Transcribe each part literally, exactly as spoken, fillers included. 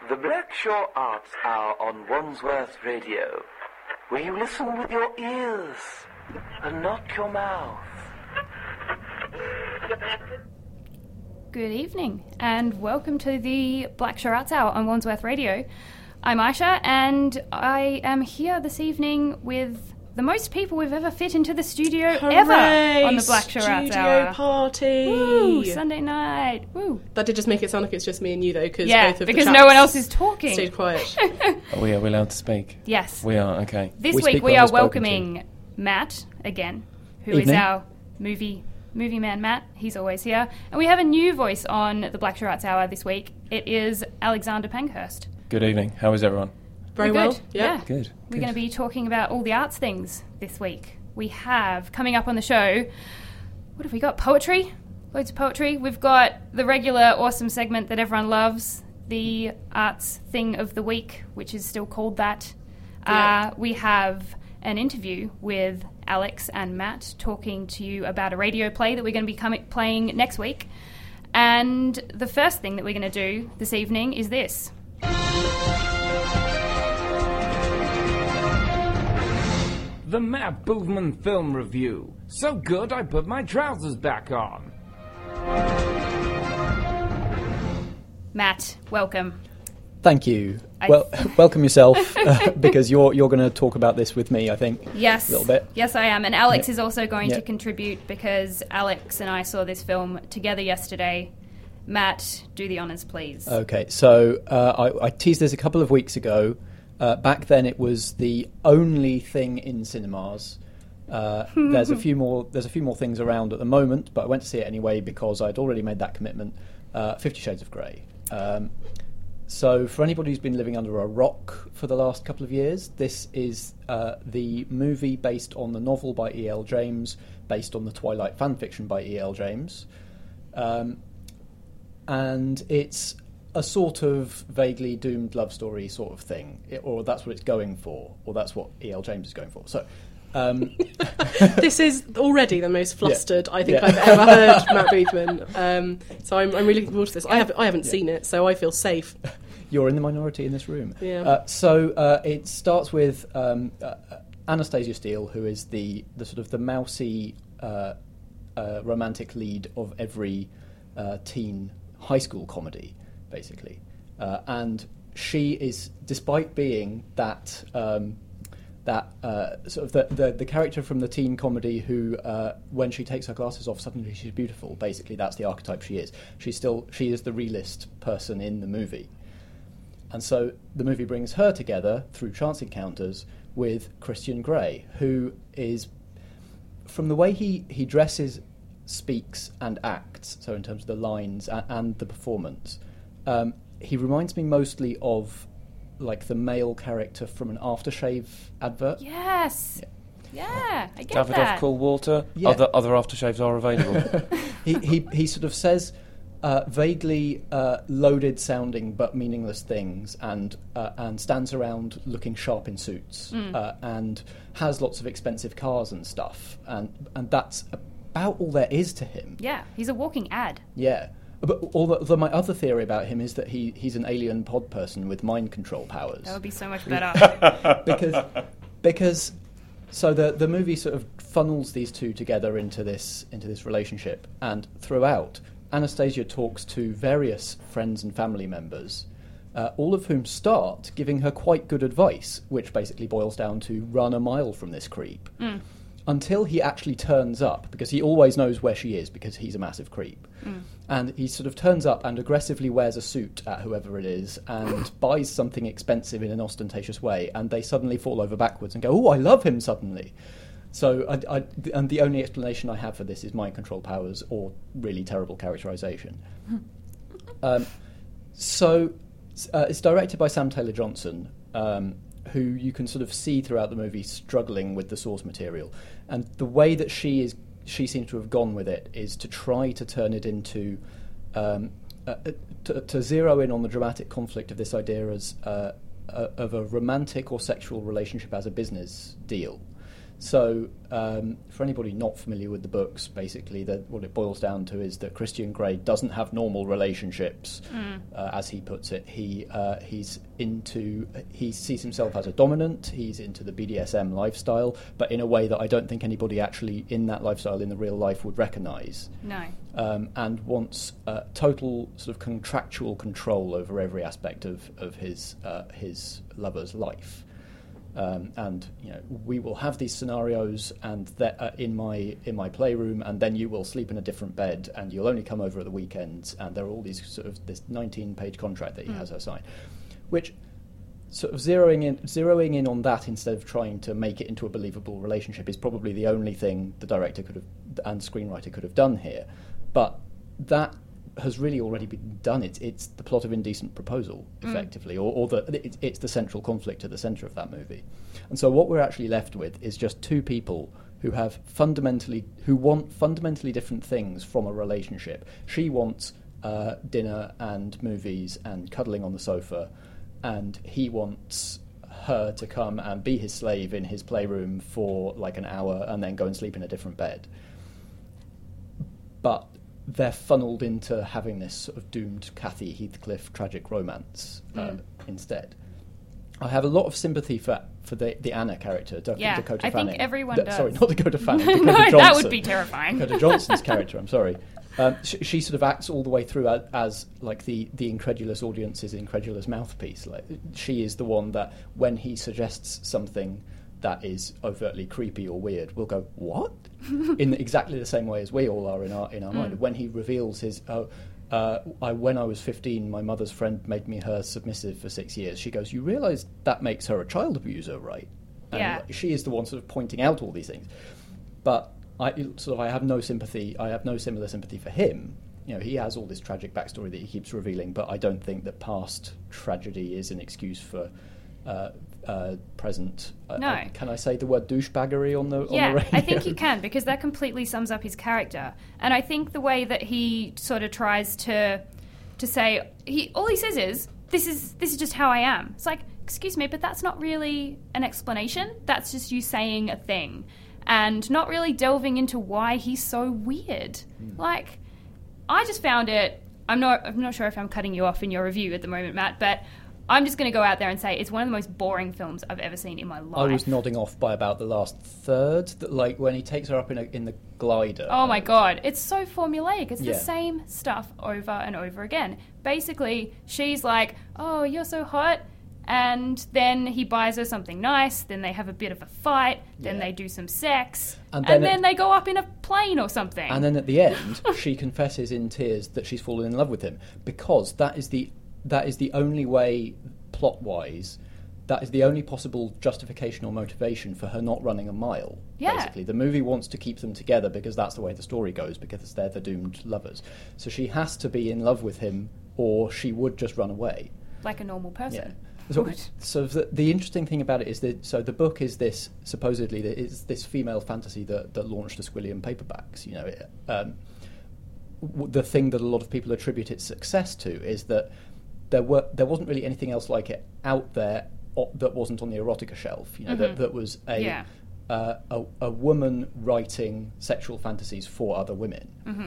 The Blackshaw Arts Hour on Wandsworth Radio, where you listen with your ears and not your mouth. Good evening, and welcome to the Blackshaw Arts Hour on Wandsworth Radio. I'm Aisha, and I am here this evening with the most people we've ever fit into the studio Hooray, ever on the Blackshaw Arts Hour. Studio party! Woo! Sunday night! Woo! That did just make it sound like it's just me and you, though, because Yeah, both of because the no one else is talking. stayed quiet. Are we, are we allowed to speak? Yes. We are, okay. This we week speak we when are we're spoken welcoming Matt again, who is Evening. our movie movie man Matt. He's always here. And we have a new voice on the Blackshaw Arts Hour this week. It is Alexander Pankhurst. to. Good evening. How is everyone? Very We're well, good. yeah. yeah. Good. We're good. going to be talking about all the arts things this week. We have, coming up on the show, what have we got? Poetry? Loads of poetry. We've got the regular awesome segment that everyone loves, the arts thing of the week, which is still called that. Yeah. Uh, we have an interview with Alex and Matt talking to you about a radio play that we're going to be coming, playing next week. And the first thing that we're going to do this evening is this. The Matt Boovman Film Review. So good I put my trousers back on. Matt, welcome. Thank you. I- Well, welcome yourself, uh, because you're you're going to talk about this with me, I think. Yes. A little bit. Yes, I am. And Alex Yeah. is also going Yeah. to contribute because Alex and I saw this film together yesterday. Matt, do the honours, please. Okay, so uh, I, I teased this a couple of weeks ago. Uh, back then, it was the only thing in cinemas. Uh, there's a few more. There's a few more things around at the moment, but I went to see it anyway because I'd already made that commitment. Uh, Fifty Shades of Grey. Um, so, for anybody who's been living under a rock for the last couple of years, this is uh, the movie based on the novel by E L James, based on the Twilight fanfiction by E L James. Um, and it's a sort of vaguely doomed love story sort of thing, it, or that's what it's going for, or that's what E L James is going for. So, um, This is already the most flustered I think Yeah. I've ever heard Matt Boothman. Um, so I'm, I'm really looking forward to this. I, have, I haven't Yeah. seen it, so I feel safe. you're in the minority in this room. Yeah. Uh, so uh, it starts with um, uh, Anastasia Steele, who is the, the sort of the mousy uh, uh, romantic lead of every uh, teen high school comedy, basically. Uh, and she is, despite being that um, that uh, sort of the, the the character from the teen comedy who, uh, when she takes her glasses off, suddenly she's beautiful. Basically, that's the archetype she is. She's still she is the realist person in the movie, and so the movie brings her together through chance encounters with Christian Grey, who is, from the way he he dresses, speaks and acts, so in terms of the lines and, and the performance, um, he reminds me mostly of like the male character from an aftershave advert. Yes. Yeah, I get Davidoff that. Cool Water. Yeah. Other other aftershaves are available. he, he he sort of says uh, vaguely uh, loaded sounding but meaningless things, and uh, and stands around looking sharp in suits, uh, and has lots of expensive cars and stuff, and and that's about all there is to him. Yeah, he's a walking ad. Yeah. But although, although my other theory about him is that he, he's an alien pod person with mind control powers. That would be so much better. because because so the the movie sort of funnels these two together into this into this relationship, and throughout Anastasia talks to various friends and family members, uh, all of whom start giving her quite good advice, which basically boils down to run a mile from this creep. Mm. Until he actually turns up, because he always knows where she is because he's a massive creep. Mm. And he sort of turns up and aggressively wears a suit at whoever it is and buys something expensive in an ostentatious way, and they suddenly fall over backwards and go, oh, I love him suddenly. So, I, I, and the only explanation I have for this is mind control powers or really terrible characterization. um, so, uh, it's directed by Sam Taylor Johnson, um, who you can sort of see throughout the movie struggling with the source material. And the way that she is, she seems to have gone with it is to try to turn it into, um, uh, to, to zero in on the dramatic conflict of this idea as uh, uh, of a romantic or sexual relationship as a business deal. So, um, for anybody not familiar with the books, basically, that what it boils down to is that Christian Grey doesn't have normal relationships, Mm. uh, as he puts it. He uh, he's into he sees himself as a dominant. He's into the B D S M lifestyle, but in a way that I don't think anybody actually in that lifestyle in the real life would recognise. No. Um, and wants uh, total sort of contractual control over every aspect of of his uh, his lover's life. Um, and you know, we will have these scenarios, and that uh, in my in my playroom, and then you will sleep in a different bed, and you'll only come over at the weekends. And there are all these sort of this nineteen-page contract that he Mm. has her sign, which sort of zeroing in zeroing in on that instead of trying to make it into a believable relationship is probably the only thing the director could have and screenwriter could have done here. But that has really already been done. It's it's the plot of Indecent Proposal, effectively, mm. or, or the it's, it's the central conflict at the centre of that movie. And so what we're actually left with is just two people who have fundamentally who want fundamentally different things from a relationship. She wants uh, dinner and movies and cuddling on the sofa, and he wants her to come and be his slave in his playroom for like an hour and then go and sleep in a different bed. But they're funneled into having this sort of doomed Cathy Heathcliff tragic romance uh, mm. instead. I have a lot of sympathy for for the, the Anna character, Dakota yeah, Fanning. I think everyone D- does. Sorry, not Dakota Fanning. Dakota no, Johnson. That would be terrifying. Dakota Johnson's character, I'm sorry. Um, she, she sort of acts all the way through as, as like the, the incredulous audience's incredulous mouthpiece. Like, she is the one that when he suggests something that is overtly creepy or weird, we'll go, what? In exactly the same way as we all are in our in our mm. mind. When he reveals his, oh, uh, I, when I was fifteen, my mother's friend made me her submissive for six years. She goes, you realise that makes her a child abuser, right? And yeah. she is the one sort of pointing out all these things. But I sort of I have no sympathy. I have no similar sympathy for him. You know, he has all this tragic backstory that he keeps revealing, but I don't think that past tragedy is an excuse for uh, uh, present. No. Uh, can I say the word douchebaggery on the yeah, on the radio? I think you can, because that completely sums up his character. And I think the way that he sort of tries to to say, he all he says is, "This is this is just how I am." It's like, excuse me, but that's not really an explanation. That's just you saying a thing, and not really delving into why he's so weird. Mm. Like, I just found it. I'm not. I'm not sure if I'm cutting you off in your review at the moment, Matt, but I'm just going to go out there and say it's one of the most boring films I've ever seen in my life. I was nodding off by about the last third, that, like when he takes her up in a, in the glider. Oh my god, it's so formulaic. It's Yeah. the same stuff over and over again. Basically, she's like, "Oh, you're so hot." And then he buys her something nice, then they have a bit of a fight, then Yeah. they do some sex, And and then then, it- they go up in a plane or something. And then at the end, she confesses in tears that she's fallen in love with him, because that is the that is the only way, plot-wise, that is the only possible justification or motivation for her not running a mile. Yeah. Basically, the movie wants to keep them together because that's the way the story goes, because they're the doomed lovers. So she has to be in love with him, or she would just run away. Like a normal person. So, would. so the, the interesting thing about it is that so the book is this supposedly is this female fantasy that, that launched the Squilliam paperbacks. You know, it, um, w- the thing that a lot of people attribute its success to is that there were there wasn't really anything else like it out there o- that wasn't on the erotica shelf. You know, that, that was a, Yeah. uh, a a woman writing sexual fantasies for other women, Mm-hmm.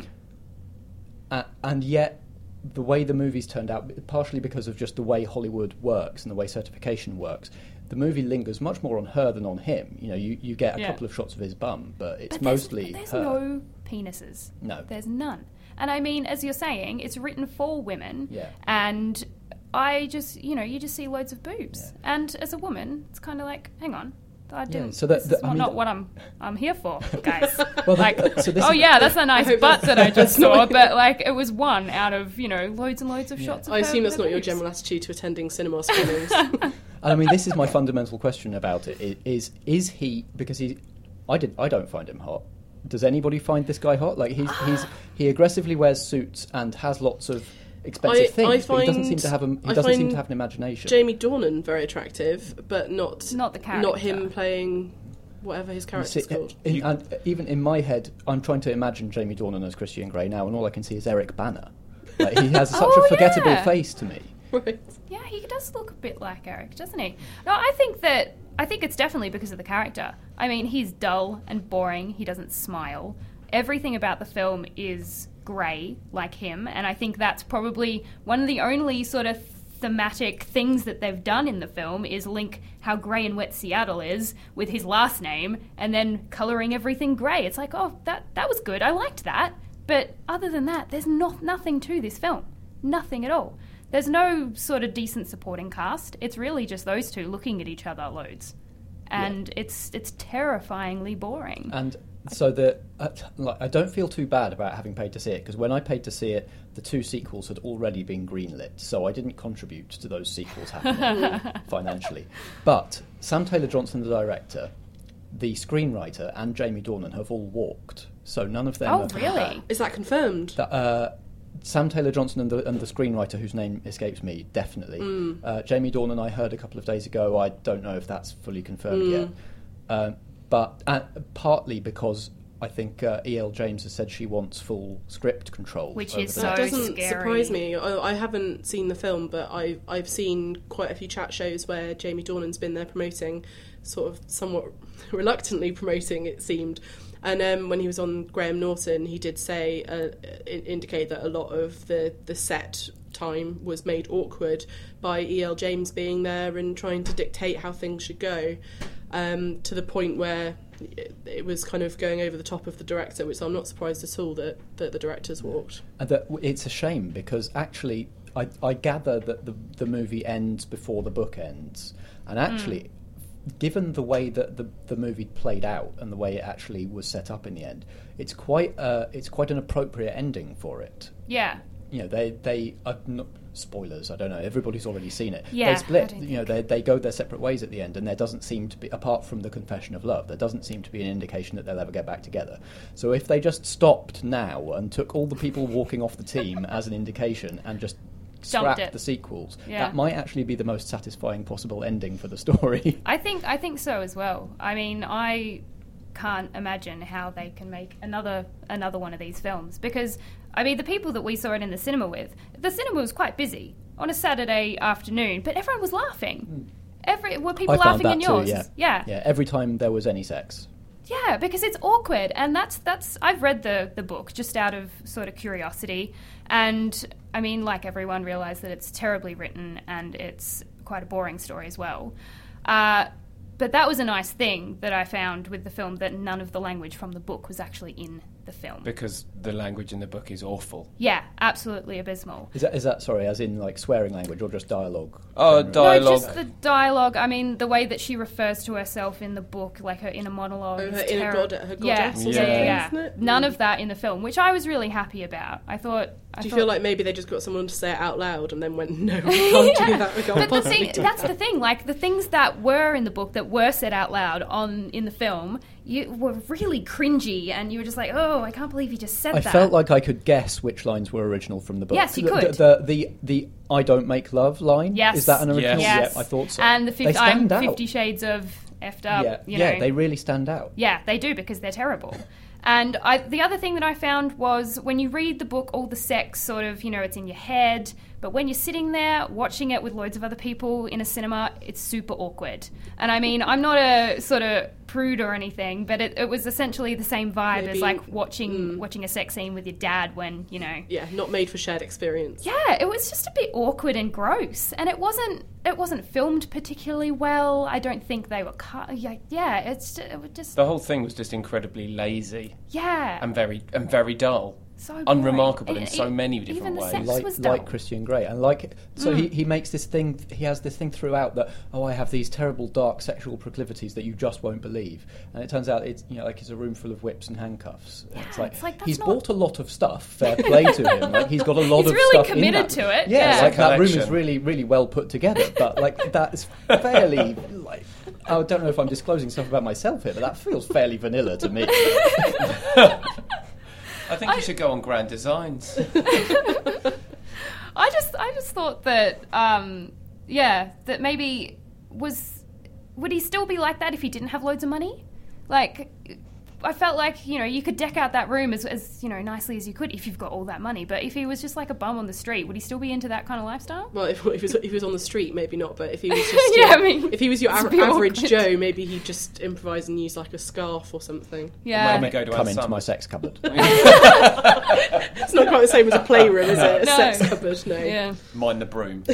uh, and yet. The way the movies turned out, partially because of just the way Hollywood works and the way certification works, the movie lingers much more on her than on him. You know, you, you get a Yeah. couple of shots of his bum, but it's But there's- mostly there's her. no penises. No. There's none. And I mean, as you're saying, it's written for women. Yeah. And I just, you know, you just see loads of boobs. Yeah. And as a woman, it's kind of like, hang on. I didn't. so that- this that- is I not, mean, not that- what I'm I'm here for, guys. Well, like, that- so this oh is- yeah, that's a nice hope butt that's- that I just that's not saw, what- but like it was one out of, you know, loads and loads of shots of I her assume with that's her not your boobs. general attitude to attending cinema screenings. I mean, this is my fundamental question about it: i- is is he because he? I did. I don't find him hot. Does anybody find this guy hot? Like he's he's he aggressively wears suits and has lots of expensive I- things, I but he doesn't find- seem to have a he I doesn't seem find to have an imagination. Jamie Dornan very attractive, but not Not the character. not him playing whatever his You character's see, called. in- and even in my head, I'm trying to imagine Jamie Dornan as Christian Grey now, and all I can see is Eric Bana. Like, he has such Oh, a forgettable yeah. face to me. Right. Yeah, he does look a bit like Eric, doesn't he? No, I think that I think it's definitely because of the character. I mean, he's dull and boring. He doesn't smile. Everything about the film is grey, like him, and I think that's probably one of the only sort of thematic things that they've done in the film is link how grey and wet Seattle is with his last name and then colouring everything grey. It's like, oh, that that was good. I liked that. But other than that, there's not nothing to this film. Nothing at all. There's no sort of decent supporting cast. It's really just those two looking at each other loads. And yeah. it's it's terrifyingly boring. And so the uh, like, I don't feel too bad about having paid to see it, because when I paid to see it, the two sequels had already been greenlit, so I didn't contribute to those sequels happening financially. But Sam Taylor Johnson, the director, the screenwriter, and Jamie Dornan have all walked. So none of them. Oh, have really? Is that confirmed? That, uh, Sam Taylor Johnson and the, and the screenwriter, whose name escapes me, definitely. Mm. Uh, Jamie Dornan, I heard a couple of days ago. I don't know if that's fully confirmed mm. yet. Uh, but uh, partly because I think uh, E L James has said she wants full script control. Which over is the so That doesn't scary. surprise me. I, I haven't seen the film, but I, I've seen quite a few chat shows where Jamie Dornan's been there promoting, sort of somewhat reluctantly promoting, it seemed. And um, when he was on Graham Norton, he did say, uh, indicate that a lot of the, the set time was made awkward by E L James being there and trying to dictate how things should go, um, to the point where it, it was kind of going over the top of the director, which I'm not surprised at all that, that the director's walked. And that it's a shame, because actually I, I gather that the, the movie ends before the book ends. And actually... Mm. Given the way that the, the movie played out and the way it actually was set up in the end, it's quite uh, it's quite an appropriate ending for it. Yeah. You know, they they uh, not, spoilers. I don't know. Everybody's already seen it. Yeah, they split. I You know, they they go their separate ways at the end, and there doesn't seem to be, apart from the confession of love, there doesn't seem to be an indication that they'll ever get back together. So if they just stopped now and took all the people walking off the team as an indication and just scrap the sequels, yeah. that might actually be the most satisfying possible ending for the story. I think I think so as well. I mean, I can't imagine how they can make another another one of these films, because I mean, the people that we saw it in the cinema with, the cinema was quite busy on a Saturday afternoon, but everyone was laughing. Every were people I found laughing that in too, yours? yeah. yeah, yeah. Every time there was any sex. Yeah, because it's awkward, and that's that's. I've read the the book just out of sort of curiosity, and I mean, like everyone, realised that it's terribly written and it's quite a boring story as well. Uh, but that was a nice thing that I found with the film, that none of the language from the book was actually in the film. Because the language in the book is awful. Yeah, absolutely abysmal. Is that, is that sorry, as in like swearing language or just dialogue? Oh, generally? dialogue. No, just the dialogue. I mean, the way that she refers to herself in the book, like her inner monologue. Oh, is her inner terri- god- her yeah, goddess yeah, or yeah, something, yeah. isn't it? None Mm. of that in the film, which I was really happy about. I thought. I Do you thought, feel like maybe they just got someone to say it out loud and then went, no, we can't yeah. do that, we can't But the possibly thing, do that's that. the thing, like the things that were in the book that were said out loud on in the film, you were really cringy, and you were just like, oh, I can't believe you just said I that. felt like I could guess which lines were original from the book. Yes, you The- could. The, the, the, the I don't make love line? Yes. Is that an original? Yes. Yeah, I thought so. And the They fifty, I'm stand out. Fifty Shades of effed up. Yeah, you yeah know. they really stand out. Yeah, they do, because they're terrible. And I, the other thing that I found was when you read the book, all the sex sort of, you know, it's in your head. But when you're sitting there watching it with loads of other people in a cinema, it's super awkward. And I mean, I'm not a sort of prude or anything, but it, it was essentially the same vibe Maybe, as like watching mm. watching a sex scene with your dad when, you know. Yeah, not made for shared experience. Yeah, it was just a bit awkward and gross, and it wasn't it wasn't filmed particularly well. I don't think they were cut. Yeah, yeah, it's it was just The whole thing was just incredibly lazy yeah, and very and very dull. so boring. unremarkable in And so it- many different even the ways. sex Like, was dull. like Christian Grey, and like so Mm. he, he makes this thing. He has this thing throughout that oh, I have these terrible dark sexual proclivities that you just won't believe, and it turns out it's you know like it's a room full of whips and handcuffs. Yeah, it's like, it's like, that's he's not- bought a lot of stuff. Fair play to him. Like he's got a lot He's of really stuff in committed that. to it, Yeah, yeah. it's like that room is Collection. really really well put together. But like that is fairly like I don't know if I'm disclosing stuff about myself here, but that feels fairly vanilla to me. I think you should go on Grand Designs. I just I just thought that um, yeah, that maybe was would he still be like that if he didn't have loads of money? Like I felt like, you know, you could deck out that room as, as, you know, nicely as you could if you've got all that money. But if he was just like a bum on the street, would he still be into that kind of lifestyle? Well, if, if, he was, if he was on the street, maybe not. But if he was just yeah, your, I mean, if he was your it's a a- bit average awkward. Joe, maybe he'd just improvise and use like a scarf or something. Yeah. Maybe go to Come Ann into my Summers. sex cupboard. It's not quite the same as a playroom, is it? A No. sex cupboard, no. Yeah. Mind the broom.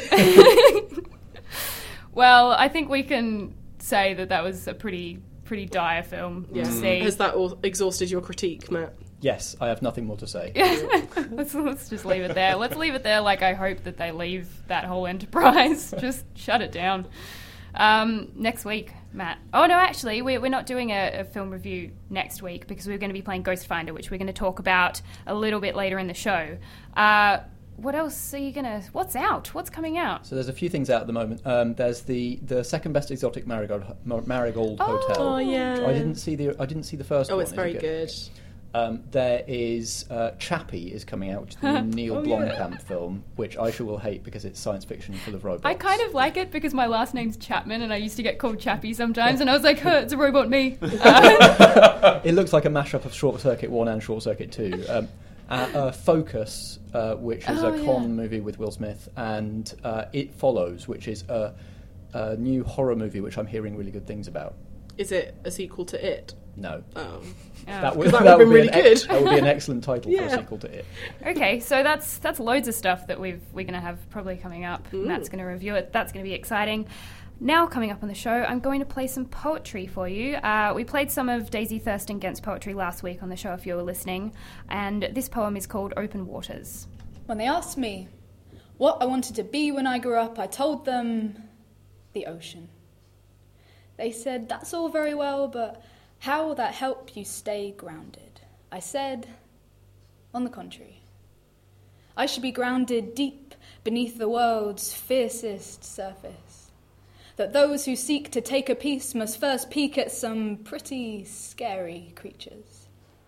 Well, I think we can say that that was a pretty pretty dire film Yeah. to see. Has that all exhausted your critique, Matt? Yes, I have nothing more to say. let's, let's just leave it there. Let's leave it there like I hope that they leave that whole enterprise. Just shut it down. Um, next week, Matt. Oh, no, actually, we're, we're not doing a, a film review next week because we're going to be playing Ghost Finder, which we're going to talk about a little bit later in the show. Uh, what else are you going to... What's out? What's coming out? So there's a few things out at the moment. Um, there's the, the second best exotic marigold Mar- marigold Oh. hotel. Oh, yeah. I didn't see the I didn't see the first Oh, one. it's Is it very good. Um, there is uh, Chappie is coming out, which is the new Neil Oh, yeah. Blomkamp film, which I sure will hate because it's science fiction full of robots. I kind of like it because my last name's Chapman and I used to get called Chappie sometimes and I was like, huh, it's a robot me. Uh, It looks like a mashup of Short Circuit one and Short Circuit two. Um, uh, uh, Focus, uh, which is Oh, a yeah. con movie with Will Smith, and uh, It Follows, which is a, a new horror movie which I'm hearing really good things about. Is it a sequel to It? No. Oh. That would, 'Cause that that would've would been be really an ex- good. that would be an excellent title for Yeah. a sequel to It. Okay, so that's that's loads of stuff that we've we're going to have probably coming up. Matt's going to review it. That's going to be exciting. Now coming up on the show, I'm going to play some poetry for you. Uh, we played some of Daisy Thurston Gent's poetry last week on the show if you were listening, and this poem is called Open Waters. When they asked me what I wanted to be when I grew up, I told them the ocean. They said, that's all very well, but how will that help you stay grounded? I said, on the contrary, I should be grounded deep beneath the world's fiercest surface. That those who seek to take a piece must first peek at some pretty scary creatures.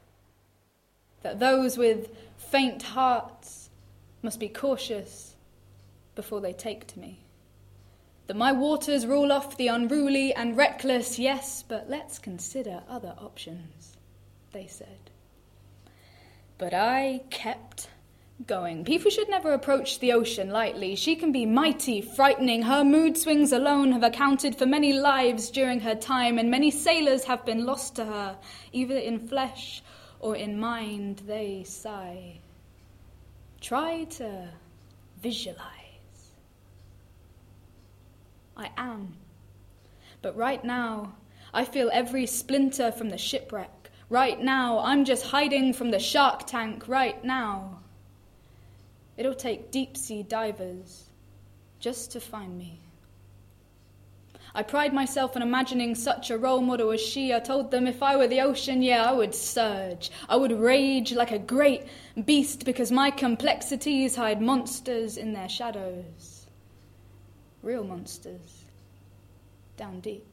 That those with faint hearts must be cautious before they take to me. That my waters rule off the unruly and reckless, yes, but let's consider other options, they said. But I kept going. People should never approach the ocean lightly. She can be mighty, frightening. Her mood swings alone have accounted for many lives during her time, and many sailors have been lost to her, either in flesh or in mind, they sigh. Try to visualize. I am. But right now, I feel every splinter from the shipwreck. Right now, I'm just hiding from the shark tank right now. It'll take deep-sea divers just to find me. I pride myself on imagining such a role model as she. I told them if I were the ocean, yeah, I would surge. I would rage like a great beast because my complexities hide monsters in their shadows. Real monsters. Down deep.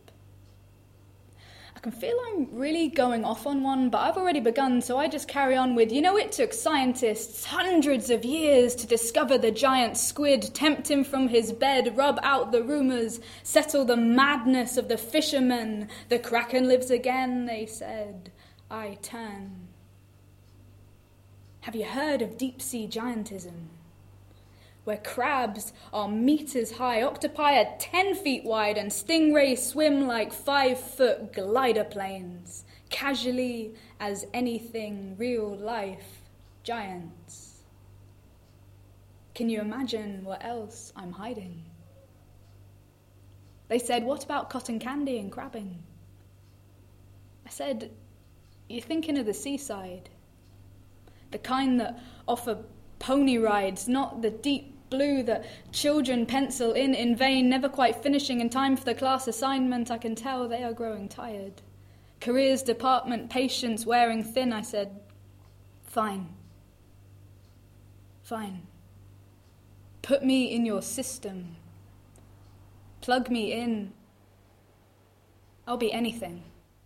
I can feel I'm really going off on one, but I've already begun, so I just carry on with, you know, it took scientists hundreds of years to discover the giant squid, tempt him from his bed, rub out the rumours, settle the madness of the fishermen. The kraken lives again, they said. I turn. Have you heard of deep-sea giantism? Where crabs are meters high, octopi are ten feet wide, and stingrays swim like five-foot glider planes, casually as anything real-life giants. Can you imagine what else I'm hiding? They said, what about cotton candy and crabbing? I said, you're thinking of the seaside, the kind that offer pony rides, not the deep blue that children pencil in in vain, never quite finishing in time for the class assignment. I can tell they are growing tired. Careers department, patience wearing thin. I said, fine. Fine. Put me in your system. Plug me in. I'll be anything.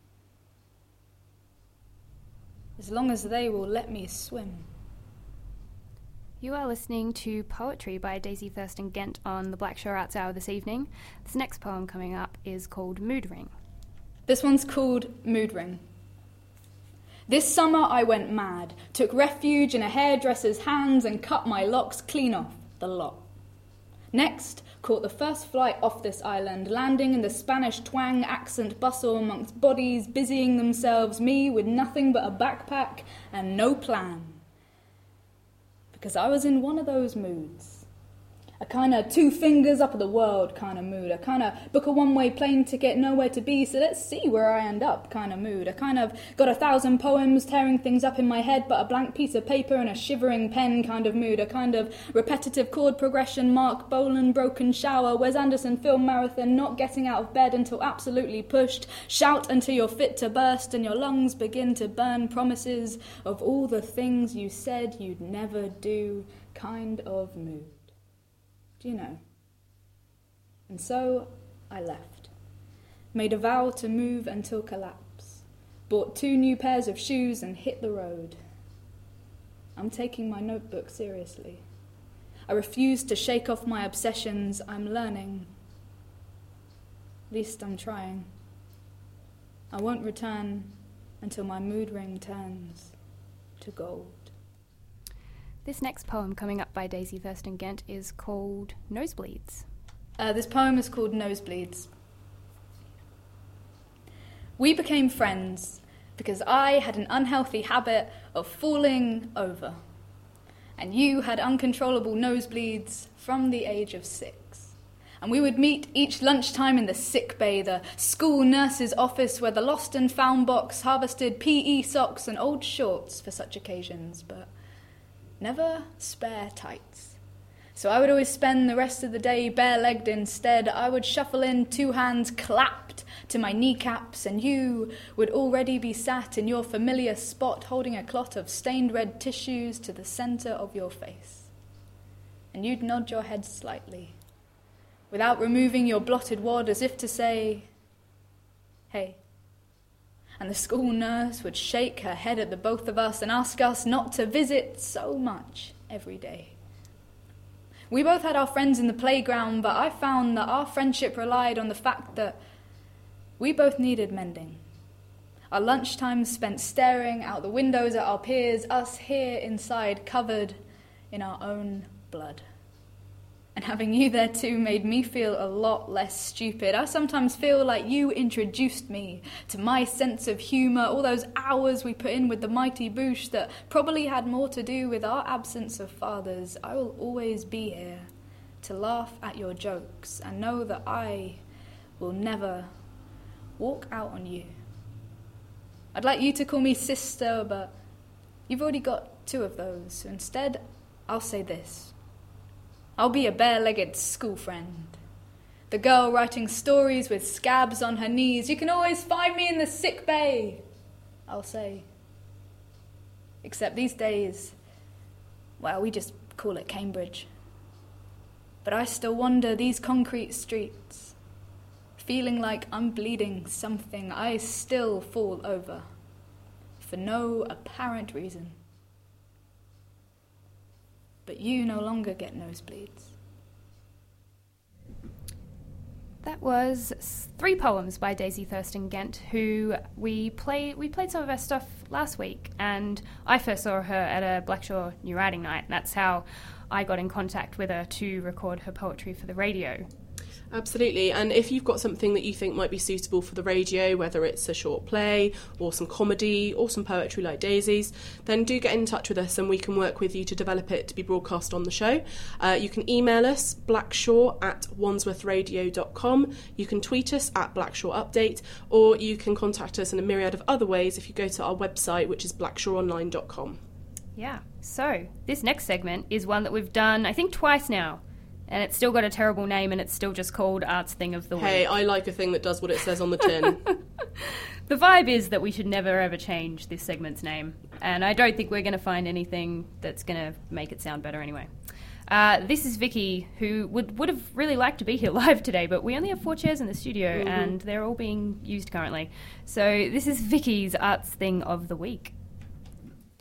As long as they will let me swim. You are listening to Poetry by Daisy Thurston Gent on the Black Show Arts Hour this evening. This next poem coming up is called Mood Ring. This one's called Mood Ring. This summer I went mad, took refuge in a hairdresser's hands and cut my locks clean off the lot. Next, caught the first flight off this island, landing in the Spanish twang accent bustle amongst bodies busying themselves, me with nothing but a backpack and no plan. Because I was in one of those moods. A kind of two fingers up of the world kind of mood. A kind of book a one-way plane ticket, nowhere to be, so let's see where I end up kind of mood. A kind of got a thousand poems tearing things up in my head, but a blank piece of paper and a shivering pen kind of mood. A kind of repetitive chord progression, Mark Bolan, broken shower, Wes Anderson film marathon, not getting out of bed until absolutely pushed, shout until you're fit to burst and your lungs begin to burn promises of all the things you said you'd never do kind of mood. Do you know? And so I left, made a vow to move until collapse, bought two new pairs of shoes and hit the road. I'm taking my notebook seriously. I refuse to shake off my obsessions. I'm learning. At least I'm trying. I won't return until my mood ring turns to gold. This next poem coming up by Daisy Thurston Ghent is called Nosebleeds. Uh, this poem is called Nosebleeds. We became friends because I had an unhealthy habit of falling over, and you had uncontrollable nosebleeds from the age of six. And we would meet each lunchtime in the sick bay, the school nurse's office, where the lost and found box harvested P E socks and old shorts for such occasions, but never spare tights. So I would always spend the rest of the day bare-legged instead. I would shuffle in, two hands clapped to my kneecaps, and you would already be sat in your familiar spot holding a clot of stained red tissues to the centre of your face. And you'd nod your head slightly, without removing your blotted wad, as if to say, hey. And the school nurse would shake her head at the both of us and ask us not to visit so much every day. We both had our friends in the playground, but I found that our friendship relied on the fact that we both needed mending. Our lunchtimes spent staring out the windows at our peers, us here inside covered in our own blood. And having you there too made me feel a lot less stupid. I sometimes feel like you introduced me to my sense of humour, all those hours we put in with the mighty Boosh that probably had more to do with our absence of fathers. I will always be here to laugh at your jokes and know that I will never walk out on you. I'd like you to call me sister, but you've already got two of those, so instead I'll say this. I'll be a bare-legged school friend. The girl writing stories with scabs on her knees. You can always find me in the sick bay, I'll say. Except these days, well, we just call it Cambridge. But I still wander these concrete streets, feeling like I'm bleeding something. I still fall over, for no apparent reason. But you no longer get nosebleeds. That was three poems by Daisy Thurston Ghent, who we play we played some of her stuff last week, and I first saw her at a Blackshaw New Writing Night. That's how I got in contact with her to record her poetry for the radio. Absolutely, and if you've got something that you think might be suitable for the radio, whether it's a short play or some comedy or some poetry like Daisy's, then do get in touch with us and we can work with you to develop it to be broadcast on the show. Uh, you can email us blackshaw at wandsworth radio dot com, you can tweet us at blackshaw update, or you can contact us in a myriad of other ways if you go to our website, which is blackshaw online dot com. Yeah, so this next segment is one that we've done, I think, twice now. And it's still got a terrible name, and it's still just called Arts Thing of the Week. Hey, I like a thing that does what it says on the tin. The vibe is that we should never ever change this segment's name, and I don't think we're going to find anything that's going to make it sound better anyway. Uh, this is Vicky, who would would have really liked to be here live today, but we only have four chairs in the studio, mm-hmm. and they're all being used currently. So this is Vicky's Arts Thing of the Week.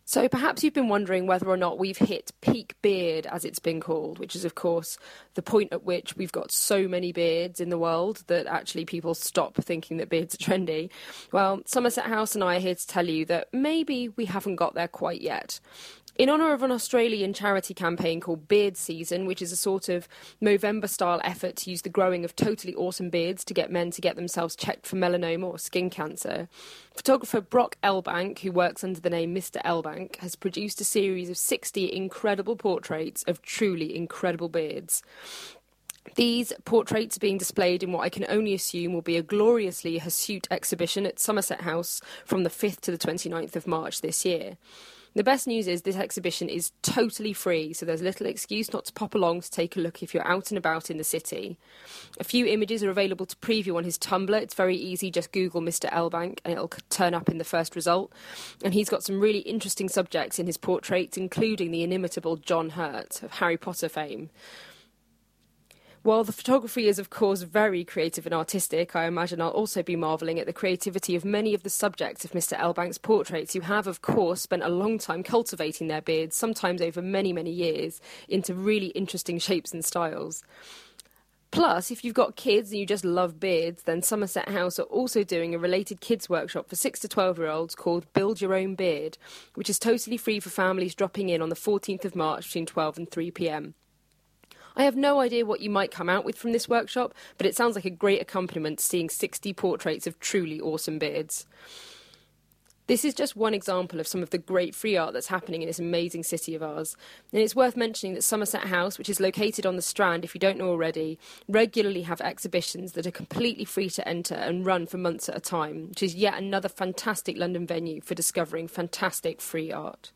So perhaps you've been wondering whether or not we've hit peak beard, as it's been called, which is, of course, the point at which we've got so many beards in the world that actually people stop thinking that beards are trendy. Well, Somerset House and I are here to tell you that maybe we haven't got there quite yet. In honour of an Australian charity campaign called Beard Season, which is a sort of Movember-style effort to use the growing of totally awesome beards to get men to get themselves checked for melanoma or skin cancer, photographer Brock Elbank, who works under the name Mister Elbank, has produced a series of sixty incredible portraits of truly incredible beards. These portraits are being displayed in what I can only assume will be a gloriously hirsute exhibition at Somerset House from the fifth to the twenty-ninth of March this year. The best news is this exhibition is totally free, so there's little excuse not to pop along to take a look if you're out and about in the city. A few images are available to preview on his Tumblr. It's very easy, just Google Mister Elbank and it'll turn up in the first result. And he's got some really interesting subjects in his portraits, including the inimitable John Hurt of Harry Potter fame. While the photography is, of course, very creative and artistic, I imagine I'll also be marvelling at the creativity of many of the subjects of Mister Elbank's portraits, who have, of course, spent a long time cultivating their beards, sometimes over many, many years, into really interesting shapes and styles. Plus, if you've got kids and you just love beards, then Somerset House are also doing a related kids workshop for six to twelve-year-olds called Build Your Own Beard, which is totally free for families dropping in on the fourteenth of March between twelve and three p.m. I have no idea what you might come out with from this workshop, but it sounds like a great accompaniment to seeing sixty portraits of truly awesome beards. This is just one example of some of the great free art that's happening in this amazing city of ours. And it's worth mentioning that Somerset House, which is located on the Strand, if you don't know already, regularly have exhibitions that are completely free to enter and run for months at a time, which is yet another fantastic London venue for discovering fantastic free art.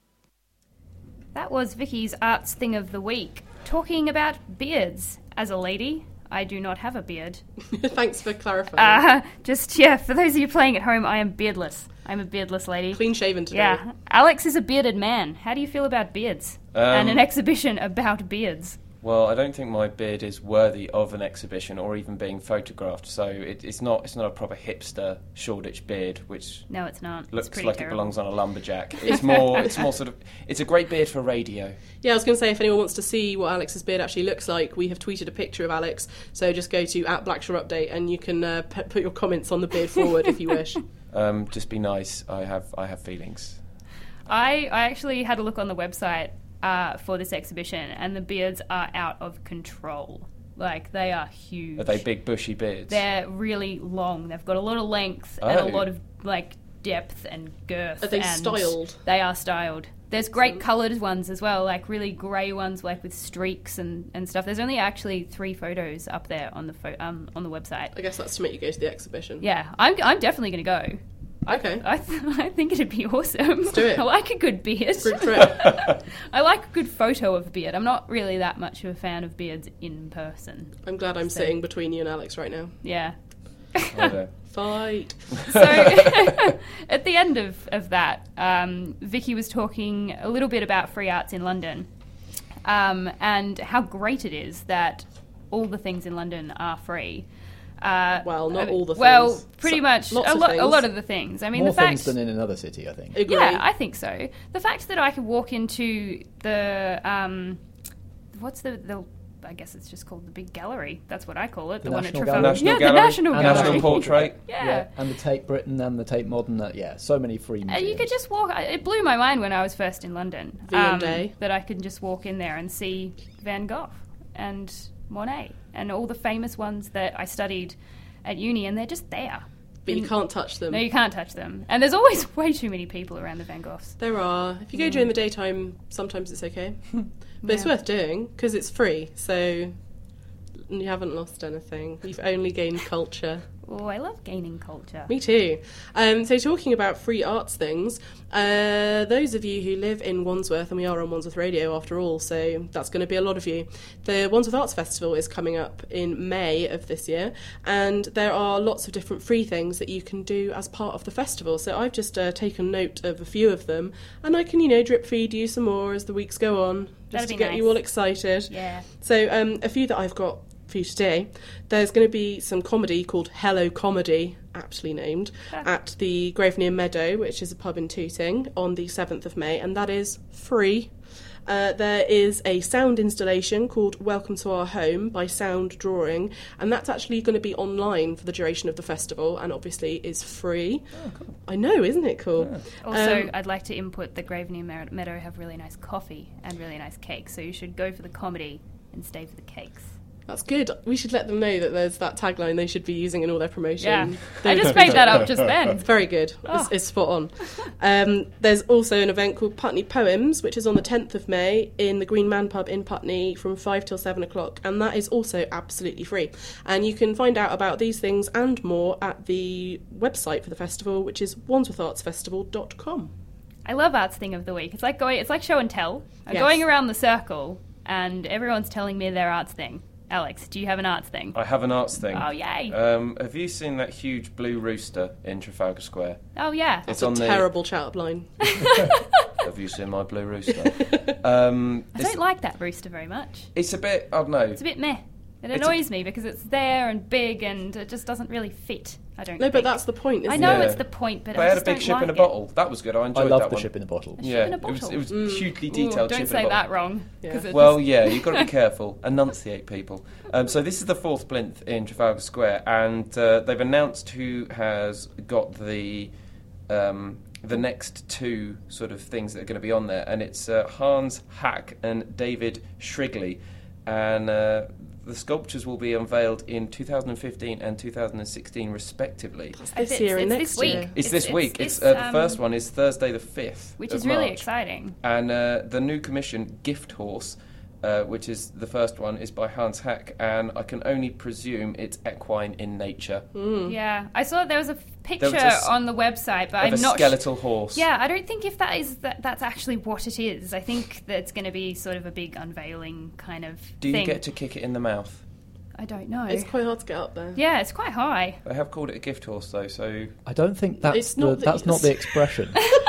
That was Vicky's Arts Thing of the Week, talking about beards. As a lady, I do not have a beard. Thanks for clarifying. Uh, just, yeah, for those of you playing at home, I am beardless. I'm a beardless lady. Clean shaven today. Yeah. Alex is a bearded man. How do you feel about beards? Um, and an exhibition about beards? Well, I don't think my beard is worthy of an exhibition or even being photographed. So it, it's not it's not a proper hipster Shoreditch beard, which No, it's not. looks it's pretty like terrible. it belongs on a lumberjack. It's more it's more sort of it's a great beard for radio. Yeah, I was going to say, if anyone wants to see what Alex's beard actually looks like, we have tweeted a picture of Alex. So just go to at Blackshore Update and you can uh, p- put your comments on the beard forward if you wish. Um, just be nice. I have I have feelings. I, I actually had a look on the website uh, for this exhibition, and the beards are out of control. Like, they are huge. Are they big bushy beards? They're really long. They've got a lot of length and a Oh. lot of, like, depth and girth. Are they and styled? They are styled. There's great coloured ones as well, like really grey ones, like with streaks and, and stuff. There's only actually three photos up there on the fo- um, on the website. I guess that's to make you go to the exhibition. Yeah, I'm I'm definitely going to go. Okay. I th- I think it'd be awesome. Let's do it. I like a good beard. Group trip. I like a good photo of a beard. I'm not really that much of a fan of beards in person. I'm glad I'm So- sitting between you and Alex right now. Yeah. Oh, no. Fight. So at the end of, of that, um, Vicky was talking a little bit about free arts in London um, and how great it is that all the things in London are free. Uh, Well, not all the Well, things. pretty So- much lots a, of lo- a things. lot of the things. I mean, More the fact things than in another city, I think. Agree. Yeah, I think so. The fact that I could walk into the um, what's the the I guess it's just called the big gallery. That's what I call it. The, The one at National Trafalgar. Gallery. National yeah, Gallery. the National And Gallery. National Portrait. Yeah. And the Tate Britain and the Tate Modern. Uh, yeah, so many free Uh, museums. you could just walk. It blew my mind when I was first in London. V and Day. That I could just walk in there and see Van Gogh and Monet and all the famous ones that I studied at uni, and they're just there. But you In- can't touch them. No, you can't touch them. And there's always way too many people around the Van Goghs. There are. If you go during the daytime, sometimes it's okay. But it's Yeah. worth doing because it's free. So you haven't lost anything. You've only gained culture. Oh, I love gaining culture. Me too. Um, so talking about free arts things, uh, those of you who live in Wandsworth, and we are on Wandsworth Radio after all, so that's going to be a lot of you. The Wandsworth Arts Festival is coming up in May of this year, and there are lots of different free things that you can do as part of the festival. So I've just uh, taken note of a few of them, and I can, you know, drip feed you some more as the weeks go on, just That'd to be get nice. you all excited. Yeah. So um, a few that I've got for you today. There's going to be some comedy called Hello Comedy, aptly named, at the Gravenham Meadow, which is a pub in Tooting, on the seventh of May, and that is free. Uh, there is a sound installation called Welcome to Our Home by Sound Drawing, and that's actually going to be online for the duration of the festival, and obviously is free. Oh, cool. I know, isn't it cool? Yeah. Also, Um, I'd like to input the Gravenham Mer- Meadow have really nice coffee and really nice cakes, so you should go for the comedy and stay for the cakes. That's good. We should let them know that there's that tagline they should be using in all their promotion. Yeah, They- I just made that up just then. Very good. Oh. It's, it's spot on. Um, there's also an event called Putney Poems, which is on the tenth of May in the Green Man Pub in Putney from five till seven o'clock, and that is also absolutely free. And you can find out about these things and more at the website for the festival, which is wandsworth arts festival dot com. I love Arts Thing of the Week. It's like going, it's like show and tell. I'm Yes. going around the circle, and everyone's telling me their arts thing. Alex, do you have an arts thing? I have an arts thing. Oh, yay. Um, have you seen that huge blue rooster in Trafalgar Square? Oh, yeah. It's It's on a the. terrible chat-up line. Have you seen my blue rooster? um, I it's, don't like that rooster very much. it's a bit. I don't know. It's a bit meh. It It's a- annoys me because it's there and big and it just doesn't really fit, I don't No, think. but that's the point, isn't I know it? Yeah. it's the point, but They I had a just big don't ship like in a it. bottle. That was good. I I enjoyed love that the one. ship in a bottle. A ship Yeah, in a it was, bottle. it was Mm. hugely Ooh, detailed. don't ship say in a that bottle. wrong. Yeah. 'cause it's Well, just- yeah, you've got to be careful. Enunciate, people. Um, so this is the fourth plinth in Trafalgar Square, and uh, they've announced who has got the um, the next two sort of things that are going to be on there, and it's uh, Hans Hack and David Shrigley, and uh, the sculptures will be unveiled in two thousand fifteen and two thousand sixteen, respectively. This It's- year and it's next this week. year. It's, this week. It's, it's, uh, the um, first one is Thursday the fifth, Which of is really March. exciting. And uh, the new commission, Gift Horse, uh, which is the first one, is by Hans Hack, and I can only presume it's equine in nature. Yeah, I saw there was a f- picture There was a s- on the website, but of I'm a not. sh- skeletal horse. Yeah, I don't think if that is that, that's actually what it is. I think that it's going to be sort of a big unveiling kind of Do you thing. get to kick it in the mouth? I don't know. It's quite hard to get up there. Yeah, it's quite high. They have called it a gift horse, though, so... I don't think that's It's the, not that that's you- not the expression.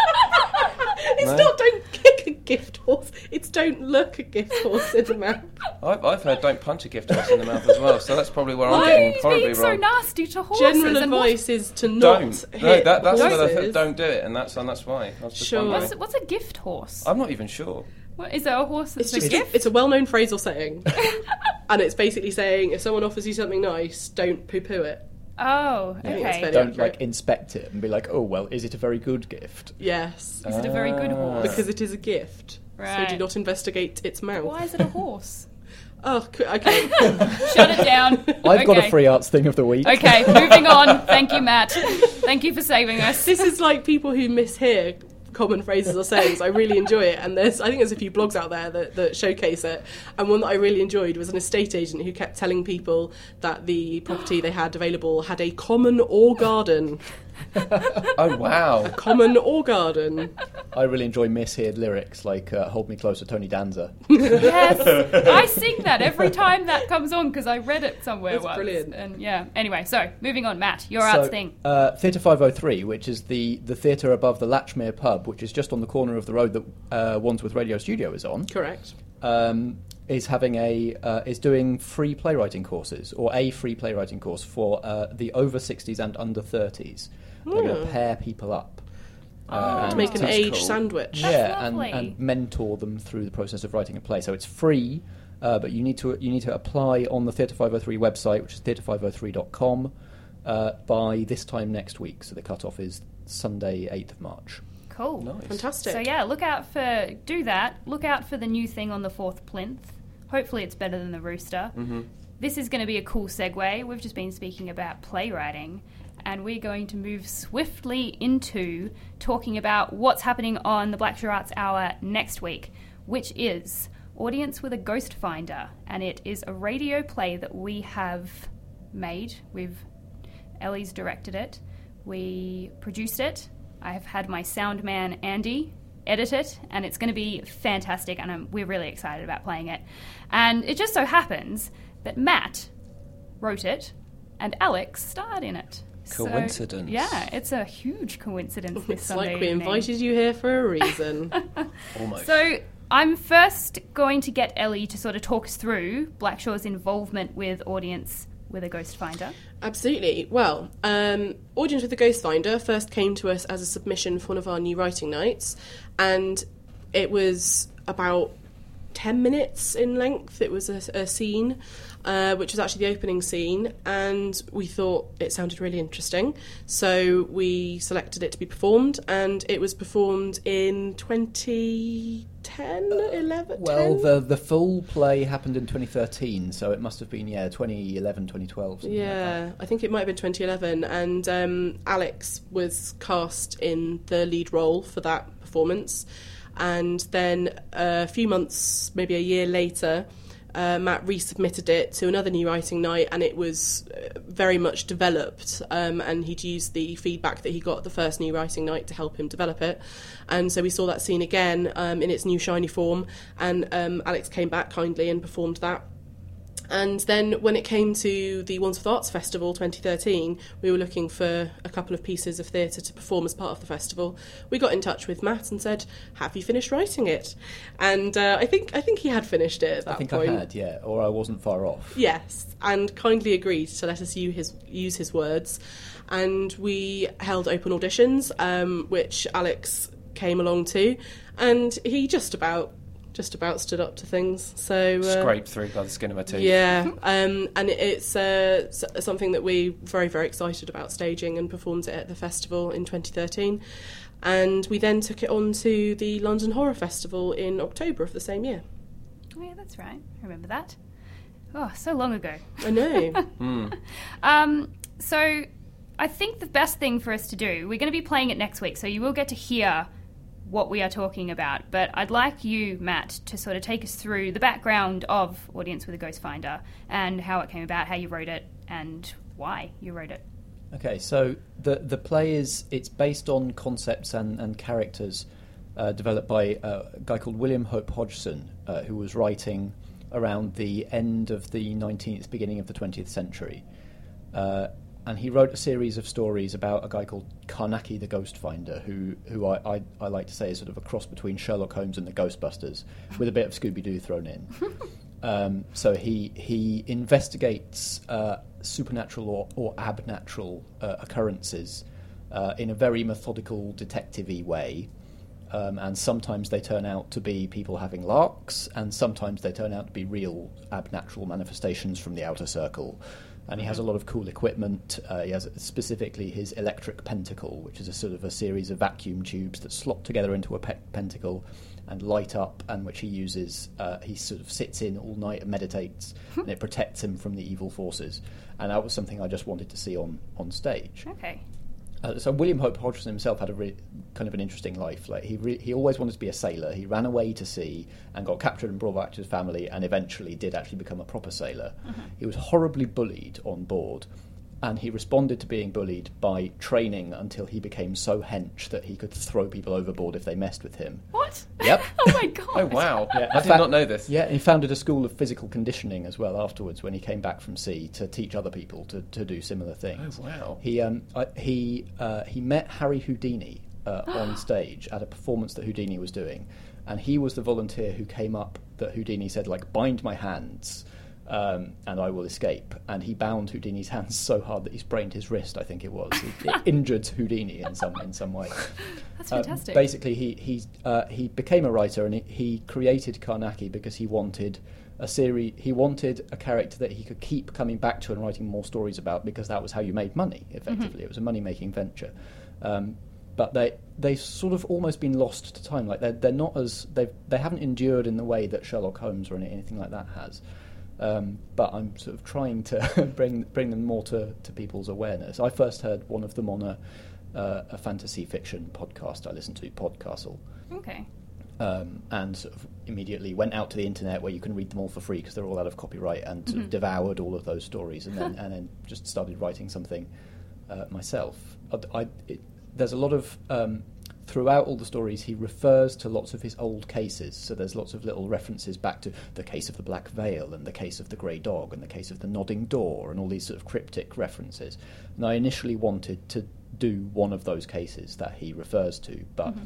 It's No. not don't kick a gift horse, it's don't look a gift horse in the mouth. I've, I've heard don't punch a gift horse in the mouth as well, so that's probably where I'm Why are getting you horribly being so wrong. nasty to horses? General and what- advice is to not Don't. hit No, that, that's horses. what I've heard. Don't do it, and that's, and that's why. I was just Sure. wondering. What's, what's a gift horse? I'm not even sure. What, is there a horse that's It's a just gift? it's a well-known phrase or saying, and it's basically saying if someone offers you something nice, don't poo-poo it. Oh, I think that's okay. fairly Don't accurate. like inspect it and be like, oh well, is it a very good gift? Yes, Is it a very good Ah. horse? because it is a gift. So Right. do not investigate its mouth. Why is it a horse? Oh, c- okay. Shut it down. I've got a Okay. free arts thing of the week. Okay, moving on. Thank you, Matt. Thank you for saving us. This is like people who mishear common phrases or sayings. I really enjoy it, and there's I think there's a few blogs out there that, that showcase it. And one that I really enjoyed was an estate agent who kept telling people that the property they had available had a common or garden. Oh, wow. Common or garden. I really enjoy misheard lyrics like uh, "Hold Me Closer," Tony Danza. Yes, I sing that every time that comes on because I read it somewhere That's once. brilliant. And yeah. Anyway, so moving on, Matt, your So, arts thing. Uh, Theatre five oh three, which is the, the theatre above the Latchmere pub, which is just on the corner of the road that uh, Wandsworth Radio Studio is on, Correct. um, is having a uh, is doing free playwriting courses, or a free playwriting course for uh, the over sixties and under thirties. They're going Hmm. to pair people up. Oh. To make an That's age cool. sandwich. That's yeah, and, lovely. and mentor them through the process of writing a play. So it's free, uh, but you need to you need to apply on the Theatre five oh three website, which is theatre five oh three dot com, uh, by this time next week. So the cut-off is Sunday, eighth of March. Cool. Nice. Fantastic. So yeah, look out for do that. Look out for the new thing on the fourth plinth. Hopefully, it's better than the rooster. Mm-hmm. This is going to be a cool segue. We've just been speaking about playwriting, and we're going to move swiftly into talking about what's happening on the Blackshire Arts Hour next week, which is Audience with a Ghost Finder, and it is a radio play that we have made. We've Ellie's directed it. We produced it. I have had my sound man Andy edit it, and it's going to be fantastic, and I'm, we're really excited about playing it. And it just so happens that Matt wrote it and Alex starred in it. So, Coincidence. yeah, it's a huge coincidence this It's Sunday like we evening. invited you here for a reason. Almost. So I'm first going to get Ellie to sort of talk us through Blackshaw's involvement with Audience with a Ghost Finder. Absolutely. Well, um, Audience with the Ghost Finder first came to us as a submission for one of our new writing nights, and it was about ten minutes in length. It was a, a scene, uh, which was actually the opening scene, and we thought it sounded really interesting, so we selected it to be performed, and it was performed in twenty ten, eleven, Well, ten? the the full play happened in twenty thirteen, so it must have been, yeah, twenty eleven, twenty twelve. Something Yeah, like that. I think it might have been twenty eleven, and um, Alex was cast in the lead role for that performance. And then a few months, maybe a year later, uh, Matt resubmitted it to another new writing night, and it was uh, very much developed, um, and he'd used the feedback that he got at the first new writing night to help him develop it. And so we saw that scene again um, in its new shiny form, and um, Alex came back kindly and performed that. And then when it came to the Wandsworth Arts Festival twenty thirteen, we were looking for a couple of pieces of theatre to perform as part of the festival. We got in touch with Matt and said, have you finished writing it? And uh, I think I think he had finished it at that I think point. I had, yeah, or I wasn't far off. Yes, and kindly agreed to let us use his, use his words. And we held open auditions, um, which Alex came along to, and he just about just about stood up to things. So uh, Scraped through by the skin of my teeth. yeah, um, and it's uh, s- something that we're very, very excited about staging, and performed it at the festival in twenty thirteen. And we then took it on to the London Horror Festival in October of the same year. Oh, yeah, that's right. I remember that. Oh, so long ago. I know. Mm. Um, so I think the best thing for us to do, we're going to be playing it next week, so you will get to hear what we are talking about. But I'd like you, Matt, to sort of take us through the background of Audience with a Ghost Finder and how it came about, how you wrote it, and why you wrote it. Okay, so the the play is it's based on concepts and, and characters uh, developed by uh, a guy called William Hope Hodgson, uh, who was writing around the end of the nineteenth, beginning of the twentieth century. Uh, and he wrote a series of stories about a guy called Carnacki the Ghost Finder, who, who I, I, I like to say is sort of a cross between Sherlock Holmes and the Ghostbusters, with a bit of Scooby-Doo thrown in. um, so he, he investigates uh, supernatural or, or abnatural uh, occurrences uh, in a very methodical, detective-y way. Um, and sometimes they turn out to be people having larks, and sometimes they turn out to be real abnatural manifestations from the outer circle. And he has a lot of cool equipment. Uh, he has specifically his electric pentacle, which is a sort of a series of vacuum tubes that slot together into a pe- pentacle and light up, and which he uses. Uh, he sort of sits in all night and meditates, and it protects him from the evil forces. And that was something I just wanted to see on, on stage. Okay. Uh, so William Hope Hodgson himself had a re- kind of an interesting life. Like he re- he always wanted to be a sailor. He ran away to sea and got captured and brought back to his family, and eventually did actually become a proper sailor. Mm-hmm. He was horribly bullied on board, and he responded to being bullied by training until he became so hench that he could throw people overboard if they messed with him. What? Yep. Oh my god. Oh, wow. Yeah, I in did fact- not know this. Yeah, he founded a school of physical conditioning as well afterwards when he came back from sea to teach other people to, to do similar things. Oh, wow. He um I, he uh, he met Harry Houdini uh, on stage at a performance that Houdini was doing, and he was the volunteer who came up that Houdini said, like, bind my hands um, and I will escape. And he bound Houdini's hands so hard that he sprained his wrist, I think it was. It, it injured Houdini in some in some way. That's Uh, fantastic. basically, he he uh, he became a writer, and he, he created Carnacki because he wanted a series. He wanted a character that he could keep coming back to and writing more stories about, because that was how you made money. Effectively, Mm-hmm. it was a money-making venture. Um, but they they've sort of almost been lost to time. Like they're they're not as they they haven't endured in the way that Sherlock Holmes or any, anything like that has. Um, but I'm sort of trying to bring bring them more to, to people's awareness. I first heard one of them on a uh, a fantasy fiction podcast I listened to, Podcastle, Okay. um, and sort of immediately went out to the internet where you can read them all for free because they're all out of copyright, and sort of devoured all of those stories, and then and then just started writing something uh, myself. I, I, it, there's a lot of um, throughout all the stories, he refers to lots of his old cases. So there's lots of little references back to the case of the Black Veil, and the case of the Grey Dog, and the case of the Nodding Door, and all these sort of cryptic references. And I initially wanted to do one of those cases that he refers to, but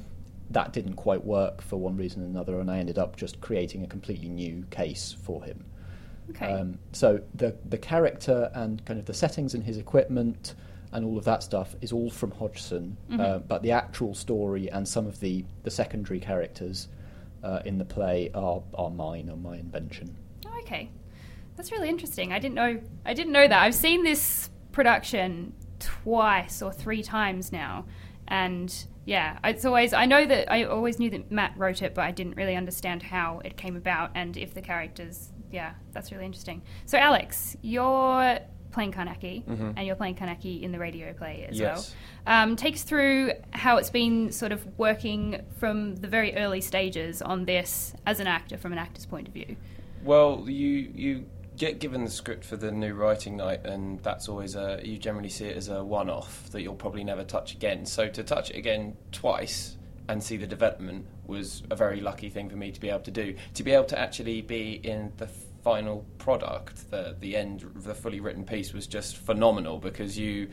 that didn't quite work for one reason or another, and I ended up just creating a completely new case for him. Okay. Um, so the the character and kind of the settings and his equipment and all of that stuff is all from Hodgson, Mm-hmm. uh, but the actual story and some of the, the secondary characters uh, in the play are, are mine, are my invention. Oh, okay. That's really interesting. I didn't know I didn't know that. I've seen this production twice or three times now, and yeah, it's always I know that I always knew that Matt wrote it, but I didn't really understand how it came about and if the characters. Yeah, that's really interesting. So Alex, you're playing Karnaki, Mhm. and you're playing Karnaki in the radio play as Yes. well. Um, take us through how it's been sort of working from the very early stages on this as an actor, from an actor's point of view. Well, you you get given the script for the new writing night, and that's always a you generally see it as a one-off that you'll probably never touch again. So to touch it again twice and see the development was a very lucky thing for me to be able to do. To be able to actually be in the final product, the the end, the fully written piece was just phenomenal, because you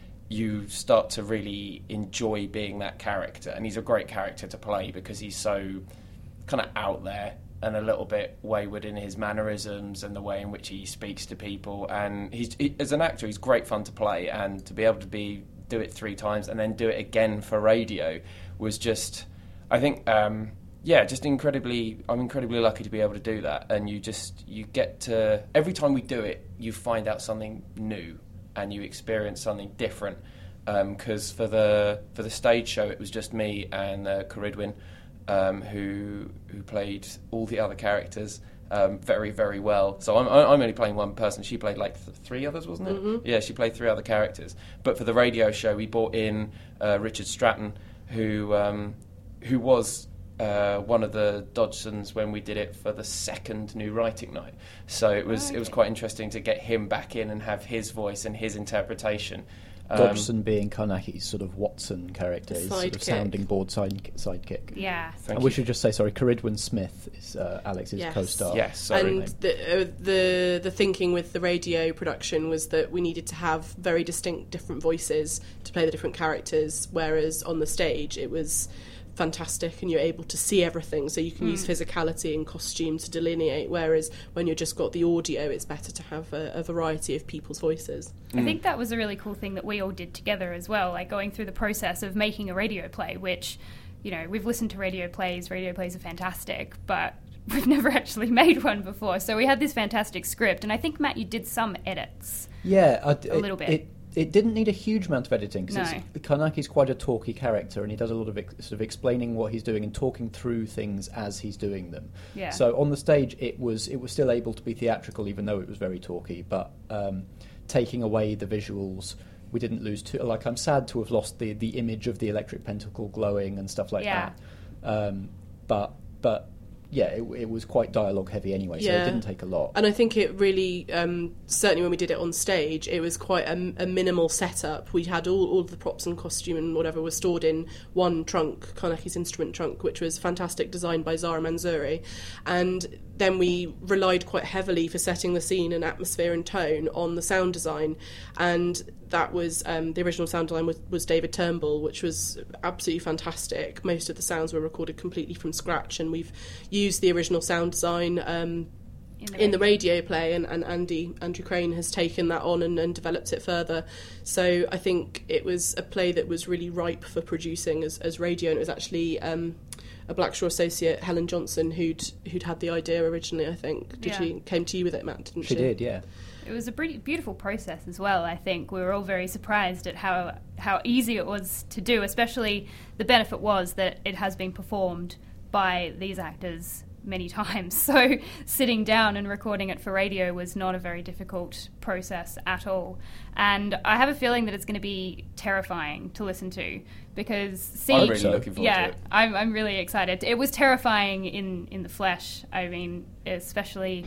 you start to really enjoy being that character, and he's a great character to play because he's so kind of out there and a little bit wayward in his mannerisms and the way in which he speaks to people. And he's he, as an actor, he's great fun to play, and to be able to be do it three times and then do it again for radio was just, I think, um, yeah, just incredibly. I'm incredibly lucky to be able to do that. And you just you get to every time we do it, you find out something new and you experience something different. Because um, for the for the stage show, it was just me and uh, Caridwen. Um, who who played all the other characters um, very, very well. So I'm I'm only playing one person. She played like th- three others, wasn't it? Mm-hmm. Yeah, she played three other characters. But for the radio show, we brought in uh, Richard Stratton, who um, who was uh, one of the Dodgsons when we did it for the second new writing night. So it was Oh, okay. it was quite interesting to get him back in and have his voice and his interpretation. Um, Dodgson being Karnaki's sort of Watson character, his sort of Sidekick. sounding board side, sidekick. Yeah. thank And you. we should just say, sorry, Caridwen Smith is uh, Alex's Yes. co-star. Yes, sorry. And the, uh, the the thinking with the radio production was that we needed to have very distinct different voices to play the different characters, whereas on the stage it was fantastic and you're able to see everything, so you can use physicality and costume to delineate, whereas when you've just got the audio, it's better to have a, a variety of people's voices. I think that was a really cool thing that we all did together as well, like going through the process of making a radio play, which, you know, we've listened to radio plays, radio plays are fantastic, but we've never actually made one before. So we had this fantastic script, and I think, Matt, you did some edits. Yeah, I, A little bit. It, it didn't need a huge amount of editing because No. Karnaki's quite a talky character, and he does a lot of ex- sort of explaining what he's doing and talking through things as he's doing them. Yeah. So on the stage, it was it was still able to be theatrical, even though it was very talky. But um, taking away the visuals, we didn't lose too. Like, I'm sad to have lost the the image of the electric pentacle glowing and stuff like Yeah. that. Um, but but yeah, it, it was quite dialogue heavy anyway, so Yeah. it didn't take a lot. And I think it really, um, certainly when we did it on stage, it was quite a, a minimal setup. We had all, all of the props and costume and whatever was stored in one trunk, Karnaki's instrument trunk, which was fantastic, designed by Zara Manzouri. And then we relied quite heavily for setting the scene and atmosphere and tone on the sound design. And that was, um, the original sound design was, was David Turnbull, which was absolutely fantastic. Most of the sounds were recorded completely from scratch, and we've used the original sound design um, in the radio play, and, and Andy Andrew Crane has taken that on and, and developed it further. So I think it was a play that was really ripe for producing as, as radio, and it was actually um, a Blackshaw associate, Helen Johnson, who'd who'd had the idea originally. I think did Yeah. she came to you with it, Matt? Didn't she? She did, yeah. It was a pretty beautiful process as well, I think. We were all very surprised at how how easy it was to do, especially the benefit was that it has been performed by these actors many times. So sitting down and recording it for radio was not a very difficult process at all. And I have a feeling that it's going to be terrifying to listen to, because seeing... I'm really looking forward yeah, to it. I'm, I'm really excited. It was terrifying in, in the flesh. I mean, especially...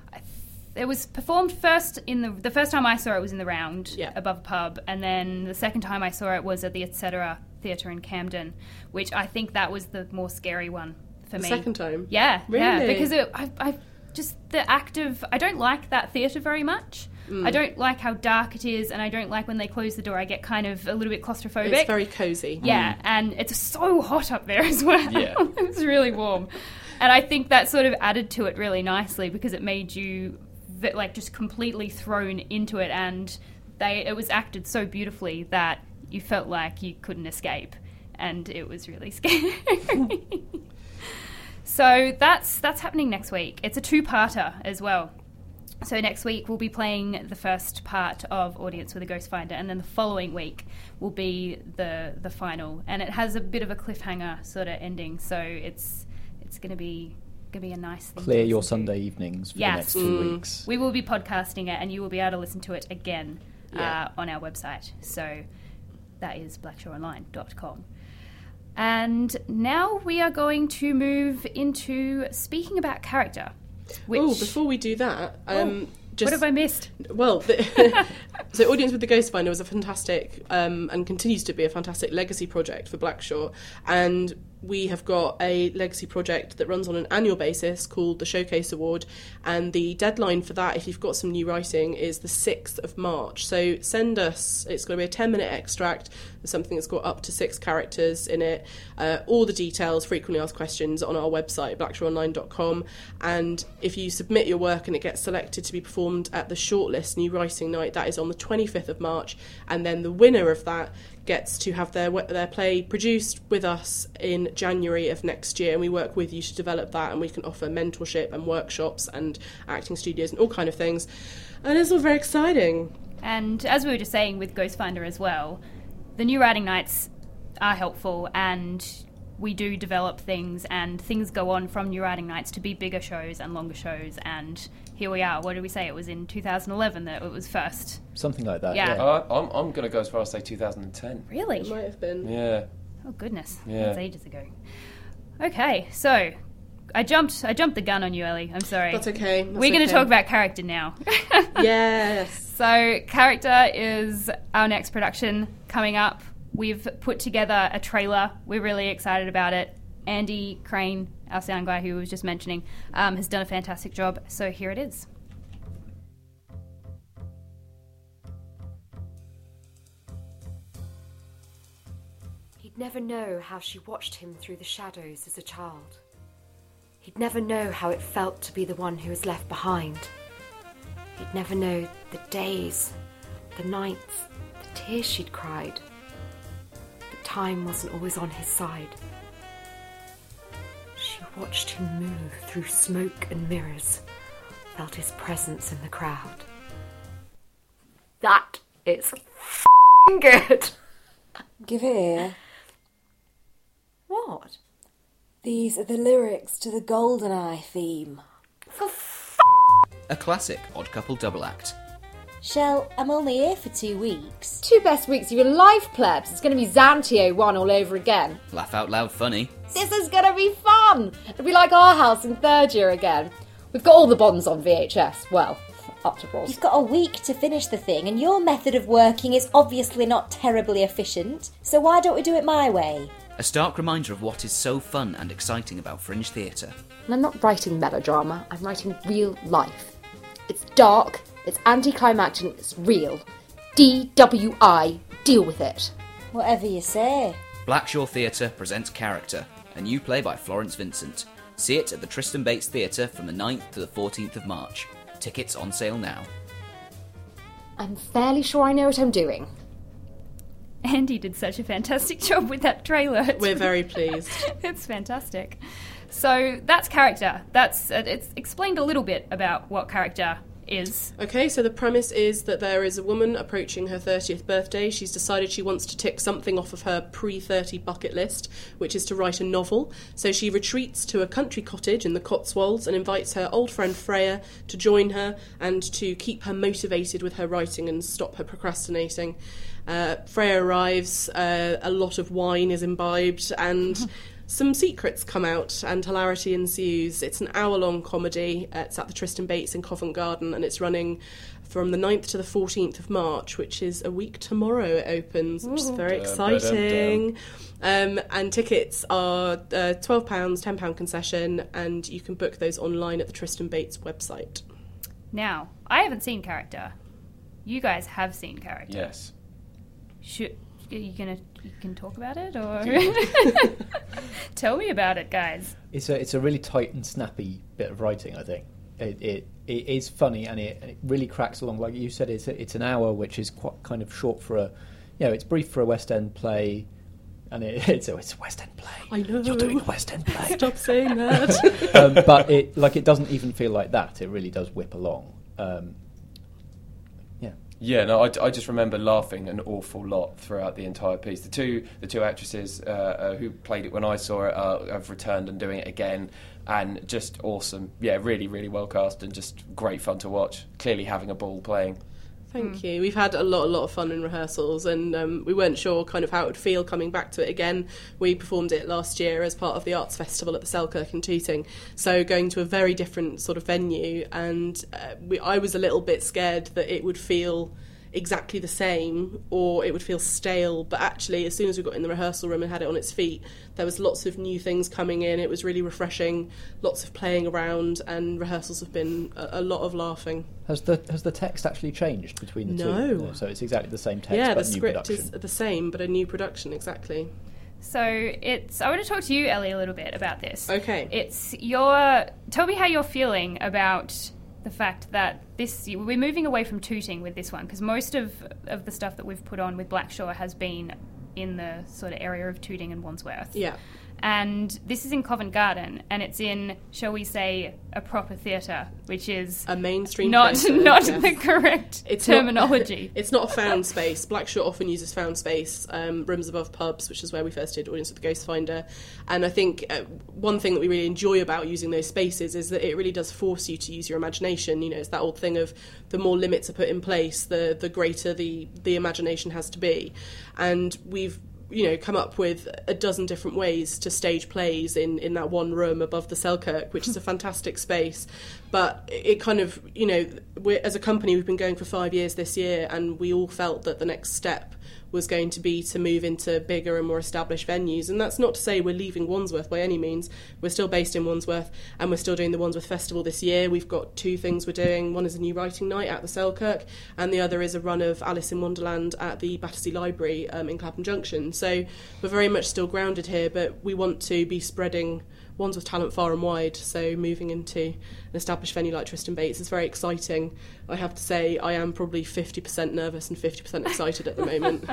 It was performed first in the... The first time I saw it was in the Round, Yeah. above a pub, and then the second time I saw it was at the Et Cetera Theatre in Camden, which I think that was the more scary one for The me. second time? Yeah, yeah, Really? because it, I, I just the act of I don't like that theatre very much. I don't like how dark it is, and I don't like when they close the door. I get kind of a little bit claustrophobic. It's very cosy. Yeah, and it's so hot up there as well. Yeah. It's really warm. And I think that sort of added to it really nicely because it made you v- like just completely thrown into it, and they it was acted so beautifully that you felt like you couldn't escape, and it was really scary. So that's that's happening next week. It's a two-parter as well. So next week we'll be playing the first part of Audience with a Ghost Finder, and then the following week will be the the final. And it has a bit of a cliffhanger sort of ending, so it's it's going to be going to be a nice thing. Clear to your listen to. Sunday evenings for Yes. the next two Mm. weeks. We will be podcasting it, and you will be able to listen to it again Yeah. uh, on our website. So that is blackshore online dot com. And now we are going to move into speaking about character. Which, Oh, before we do that, um, just what have I missed? Well, the, so Audience with the Ghost Finder was a fantastic um, and continues to be a fantastic legacy project for Blackshore, and we have got a legacy project that runs on an annual basis called the Showcase Award, and the deadline for that, if you've got some new writing, is the sixth of March. So send us, it's going to be a ten minute extract of something that's got up to six characters in it, uh, all the details, frequently asked questions on our website, blackshore online dot com, and if you submit your work and it gets selected to be performed at the Shortlist New Writing Night, that is on the twenty-fifth of March, and then the winner of that gets to have their their play produced with us in January of next year, and we work with you to develop that, and we can offer mentorship and workshops and acting studios and all kind of things, and it's all very exciting. And as we were just saying with Ghost Finder as well, the new writing nights are helpful, and we do develop things, and things go on from new writing nights to be bigger shows and longer shows, and here we are. What did we say? It was in two thousand eleven that it was first. Something like that, Yeah. yeah. Uh, I'm, I'm going to go as far as say two thousand ten. Really? It might have been. Yeah. Oh goodness, Yeah. that's ages ago. Okay, so I jumped. I jumped the gun on you, Ellie. I'm sorry. That's okay. That's We're going to okay. talk about character now. Yes. So, character is our next production coming up. We've put together a trailer. We're really excited about it. Andy Crane, our sound guy who was just mentioning, um, has done a fantastic job. So here it is. He'd never know how she watched him through the shadows as a child. He'd never know how it felt to be the one who was left behind. He'd never know the days, the nights, the tears she'd cried. But time wasn't always on his side. She watched him move through smoke and mirrors, felt his presence in the crowd. That is f***ing good. Give it here. What? These are the lyrics to the GoldenEye theme. For f***. A classic Odd Couple double act. Shell, I'm only here for two weeks. Two best weeks of your life, plebs. It's going to be Xantio one all over again. Laugh out loud funny. This is going to be fun. It'll be like our house in third year again. We've got all the Bonds on V H S. Well, up to Bros. You've got a week to finish the thing, and your method of working is obviously not terribly efficient, so why don't we do it my way? A stark reminder of what is so fun and exciting about Fringe Theatre. And I'm not writing melodrama, I'm writing real life. It's dark, it's anticlimactic, and it's real. D W I, deal with it. Whatever you say. Blackshore Theatre presents Character, a new play by Florence Vincent. See it at the Tristan Bates Theatre from the ninth to the fourteenth of March. Tickets on sale now. I'm fairly sure I know what I'm doing. Andy did such a fantastic job with that trailer. It's We're very pleased. It's fantastic. So that's character. That's uh, it's explained a little bit about what character is. Okay, so the premise is that there is a woman approaching her thirtieth birthday. She's decided she wants to tick something off of her pre thirty bucket list, which is to write a novel. So she retreats to a country cottage in the Cotswolds and invites her old friend Freya to join her and to keep her motivated with her writing and stop her procrastinating. Uh, Freya arrives, uh, a lot of wine is imbibed, and some secrets come out and hilarity ensues. It's an hour-long comedy. Uh, it's at the Tristan Bates in Covent Garden, and it's running from the ninth to the fourteenth of March, which is a week tomorrow it opens, which is very Dum, exciting. Um, and tickets are uh, twelve pounds, ten pounds concession, and you can book those online at the Tristan Bates website. Now, I haven't seen character. you guys have seen character. Yes. Should, are you gonna you can talk about it, or tell me about it, guys? It's a it's a really tight and snappy bit of writing. I think it it, it is funny, and it, it really cracks along. Like you said, it's a, it's an hour, which is quite kind of short for a, you know, it's brief for a West End play. And it, it's, oh, it's a West End play. I know. You're doing a West End play. Stop saying that. um, but it like it doesn't even feel like that. It really does whip along. Um, yeah. Yeah. No, I, I just remember laughing an awful lot throughout the entire piece. The two the two actresses uh, uh, who played it when I saw it uh, have returned and doing it again, and just awesome. Yeah, really, really well cast and just great fun to watch. Clearly having a ball playing. Thank mm. you. We've had a lot, a lot of fun in rehearsals, and um, we weren't sure kind of how it would feel coming back to it again. We performed it last year as part of the Arts Festival at the Selkirk in Tooting, so going to a very different sort of venue, and uh, we, I was a little bit scared that it would feel exactly the same or it would feel stale, but actually as soon as we got in the rehearsal room and had it on its feet, there was lots of new things coming in. It was really refreshing, lots of playing around, and rehearsals have been a, a lot of laughing. Has the has the text actually changed between the no. two? No. So it's exactly the same text, yeah, but the new script production. is the same, but a new production, exactly. So it's. I want to talk to you, Ellie, a little bit about this. Okay. It's your. Tell me how you're feeling about the fact that this we're moving away from Tooting with this one, because most of of the stuff that we've put on with Blackshaw has been in the sort of area of Tooting and Wandsworth. Yeah. And this is in Covent Garden, and it's in, shall we say, a proper theatre, which is a mainstream not theatre, not yes. the correct it's terminology. Not, it's not a found space. Blackshaw often uses found space, um, rooms above pubs, which is where we first did Audience with the Ghost Finder. And I think uh, one thing that we really enjoy about using those spaces is that it really does force you to use your imagination. You know, it's that old thing of the more limits are put in place, the the greater the the imagination has to be. And we've you know, come up with a dozen different ways to stage plays in, in that one room above the Selkirk, which is a fantastic space. But it kind of, you know, we're, as a company, we've been going for five years this year, and we all felt that the next step was going to be to move into bigger and more established venues. And that's not to say we're leaving Wandsworth by any means. We're still based in Wandsworth, and we're still doing the Wandsworth Festival this year. We've got two things we're doing. One is a new writing night at the Selkirk, and the other is a run of Alice in Wonderland at the Battersea Library um, in Clapham Junction. So we're very much still grounded here, but we want to be spreading Wandsworth talent far and wide, so moving into an established venue like Tristan Bates is very exciting. I have to say I am probably fifty percent nervous and fifty percent excited at the moment.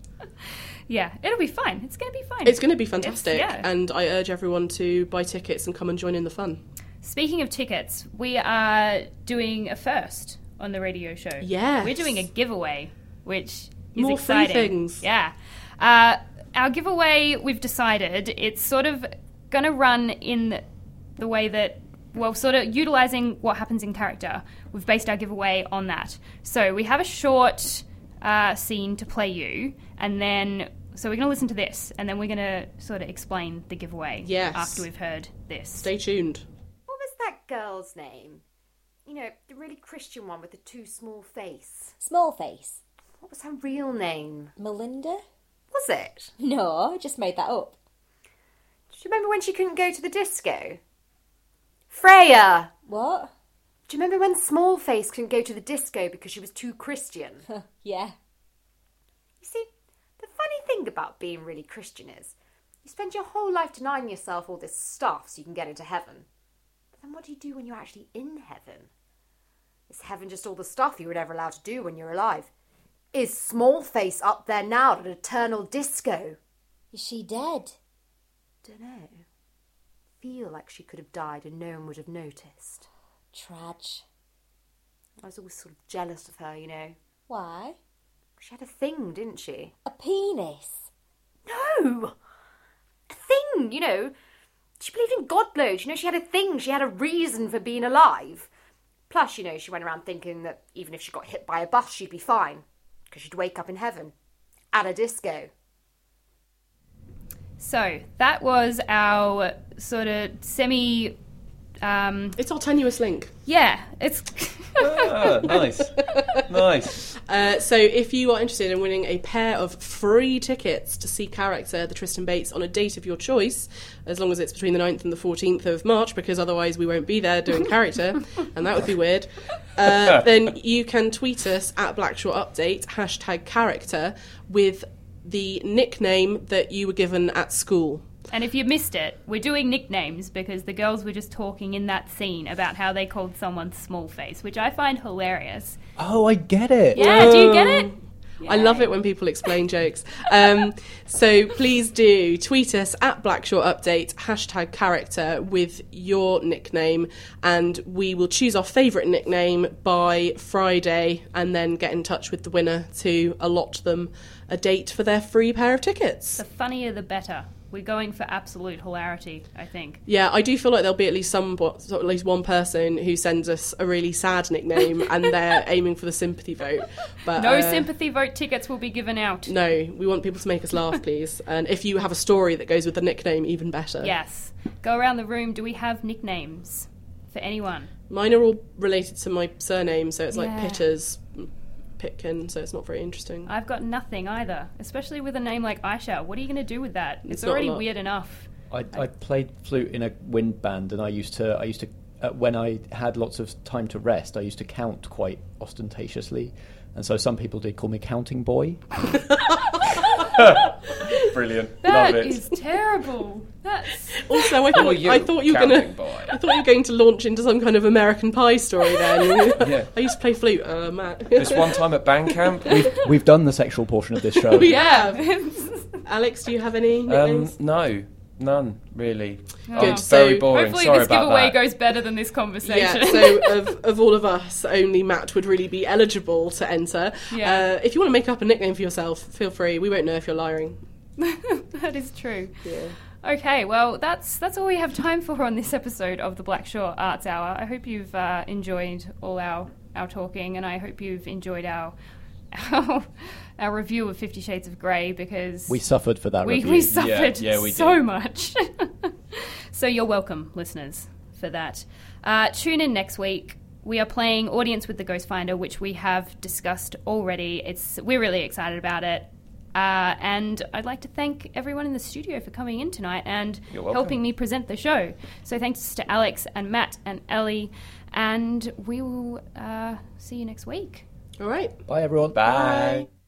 Yeah, it'll be fine. It's going to be fine. It's going to be fantastic, yeah. And I urge everyone to buy tickets and come and join in the fun. Speaking of tickets, we are doing a first on the radio show. Yes. We're doing a giveaway, which is More exciting. free things. Yeah. Uh, our giveaway, we've decided, it's sort of going to run in the way that, well, sort of utilising what happens in character. We've based our giveaway on that. So we have a short uh, scene to play you, and then, so we're going to listen to this, and then we're going to sort of explain the giveaway yes. after we've heard this. Stay tuned. What was that girl's name? You know, the really Christian one with the too small face. Small face? What was her real name? Melinda? Was it? No, I just made that up. Do you remember when she couldn't go to the disco? Freya! What? Do you remember when Smallface couldn't go to the disco because she was too Christian? Yeah. You see, the funny thing about being really Christian is you spend your whole life denying yourself all this stuff so you can get into heaven. But then what do you do when you're actually in heaven? Is heaven just all the stuff you were never allowed to do when you're alive? Is Smallface up there now at an eternal disco? Is she dead? Dunno. Feel like she could have died and no one would have noticed. Trage. I was always sort of jealous of her, you know. Why? She had a thing, didn't she? A penis? No! A thing, you know. She believed in God loads. You know, she had a thing. She had a reason for being alive. Plus, you know, she went around thinking that even if she got hit by a bus, she'd be fine. Because she'd wake up in heaven. At a disco. So that was our sort of semi. Um, it's our tenuous link. Yeah, it's Ah, nice. Nice. Uh, so if you are interested in winning a pair of free tickets to see Character, the Tristan Bates, on a date of your choice, as long as it's between the ninth and the fourteenth of March, because otherwise we won't be there doing Character, and that would be weird, uh, then you can tweet us at Blackshaw Update, hashtag Character, with the nickname that you were given at school. And if you missed it, we're doing nicknames because the girls were just talking in that scene about how they called someone small face, which I find hilarious. Oh, I get it. Yeah, do you get it? I love it when people explain jokes. Um, so please do tweet us at Blackshaw Update, hashtag Character, with your nickname, and we will choose our favourite nickname by Friday and then get in touch with the winner to allot them a date for their free pair of tickets. The funnier the better. We're going for absolute hilarity, I think. Yeah, I do feel like there'll be at least some, at least one person who sends us a really sad nickname and they're aiming for the sympathy vote. But no uh, sympathy vote tickets will be given out. No, we want people to make us laugh, please. And if you have a story that goes with the nickname, even better. Yes. Go around the room. Do we have nicknames for anyone? Mine are all related to my surname, so it's like Yeah. Pitters, Pitkin, so it's not very interesting. I've got nothing either, especially with a name like Aisha. What are you going to do with that? It's, It's not a already lot. weird enough. I, I played flute in a wind band, and I used to. I used to uh, when I had lots of time to rest, I used to count quite ostentatiously, and so some people did call me Counting Boy. Brilliant. That Love it. is terrible. That's Also, I Who are thought, you, I thought you were Counting gonna, Boy? I thought you were going to launch into some kind of American Pie story. Then Yeah. I used to play flute, uh, Matt. This one time at band camp. We've we've done the sexual portion of this show. we have. Alex, do you have any Um, nicknames? no, none really. Oh. Good. It's very So, boring. Hopefully Sorry this about giveaway that. goes better than this conversation. Yeah, so of, of all of us, only Matt would really be eligible to enter. Yeah. Uh, if you want to make up a nickname for yourself, feel free. We won't know if you're lying. That is true. Yeah. Okay, well, that's that's all we have time for on this episode of the Blackshaw Arts Hour. I hope you've uh, enjoyed all our, our talking, and I hope you've enjoyed our our, our review of Fifty Shades of Grey, because We suffered for that we, review. we suffered Yeah, yeah, we so did. much. So you're welcome, listeners, for that. Uh, tune in next week. We are playing Audience with the Ghost Finder, which we have discussed already. It's we're really excited about it. Uh, and I'd like to thank everyone in the studio for coming in tonight and You're welcome. helping me present the show. So thanks to Alex and Matt and Ellie, and we will uh, see you next week. All right. Bye, everyone. Bye.